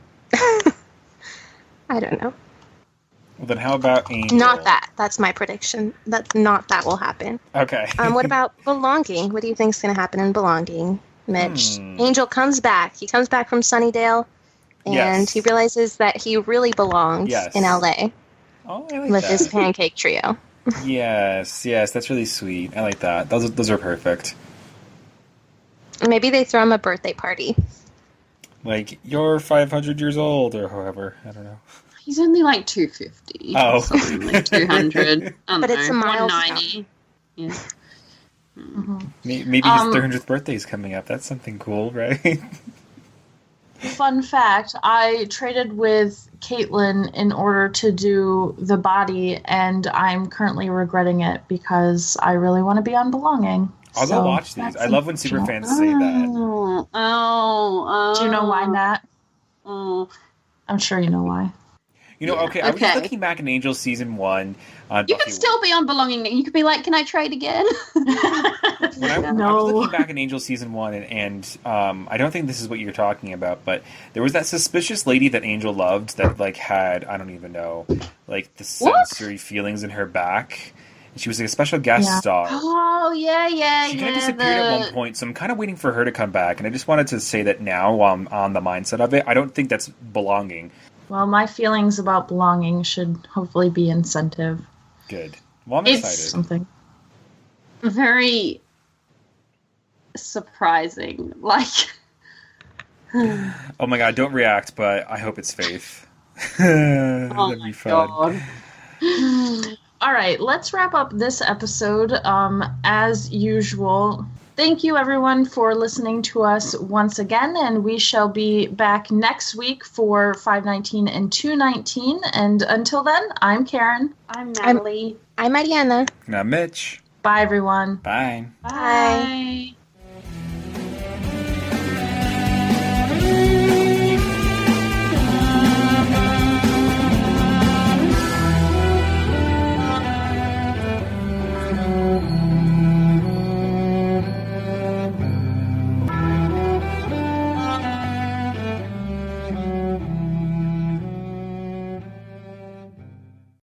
I don't know. Well, then how about Angel? Not that. That's my prediction. That's not that will happen. Okay. Um, what about Belonging? What do you think is going to happen in Belonging, Mitch? Hmm. Angel comes back. He comes back from Sunnydale, and Yes. he realizes that he really belongs Yes. in L A Oh, I like with that. his pancake trio. Yes, yes, that's really sweet. I like that. Those, those are perfect. Maybe they throw him a birthday party. Like, you're five hundred years old, or however. I don't know. He's only like two fifty. Oh. Or something, like two hundred. I don't But it's know, a milestone. one ninety. Yeah. May- Maybe his Um, three hundredth birthday is coming up. That's something cool, right? Fun fact, I traded with Caitlin in order to do the body, and I'm currently regretting it because I really want to be on Belonging. I'll So go watch these. that's I love when super unfortunate. fans say that. Oh, oh, oh. Do you know why, Matt? Oh. I'm sure you know why. You know, Yeah, okay, I was okay. looking back in Angel season one on You Buffy. could still be on Belonging. You could be like, can I trade again? When I, I was No. looking back in Angel season one, and, and um, I don't think this is what you're talking about, but there was that suspicious lady that Angel loved that like had I don't even know, like the What? sensory feelings in her back. And she was like a special guest Yeah. star. Oh, yeah, yeah, She yeah. kind of disappeared the- at one point, so I'm kind of waiting for her to come back. And I just wanted to say that now, while I'm on the mindset of it, I don't think that's belonging. Well, my feelings about Belonging should hopefully be incentive. Good. Well, I'm It's- excited. Something. Very surprising. Like, Oh my god, don't react, but I hope it's Faith. That'd oh be my fun. god. All right, let's wrap up this episode. Um, as usual, thank you everyone for listening to us once again, and we shall be back next week for five nineteen and two nineteen. And until then, I'm Karen. I'm Natalie. I'm Mariana. Now, Mitch. Bye, everyone. Bye. Bye.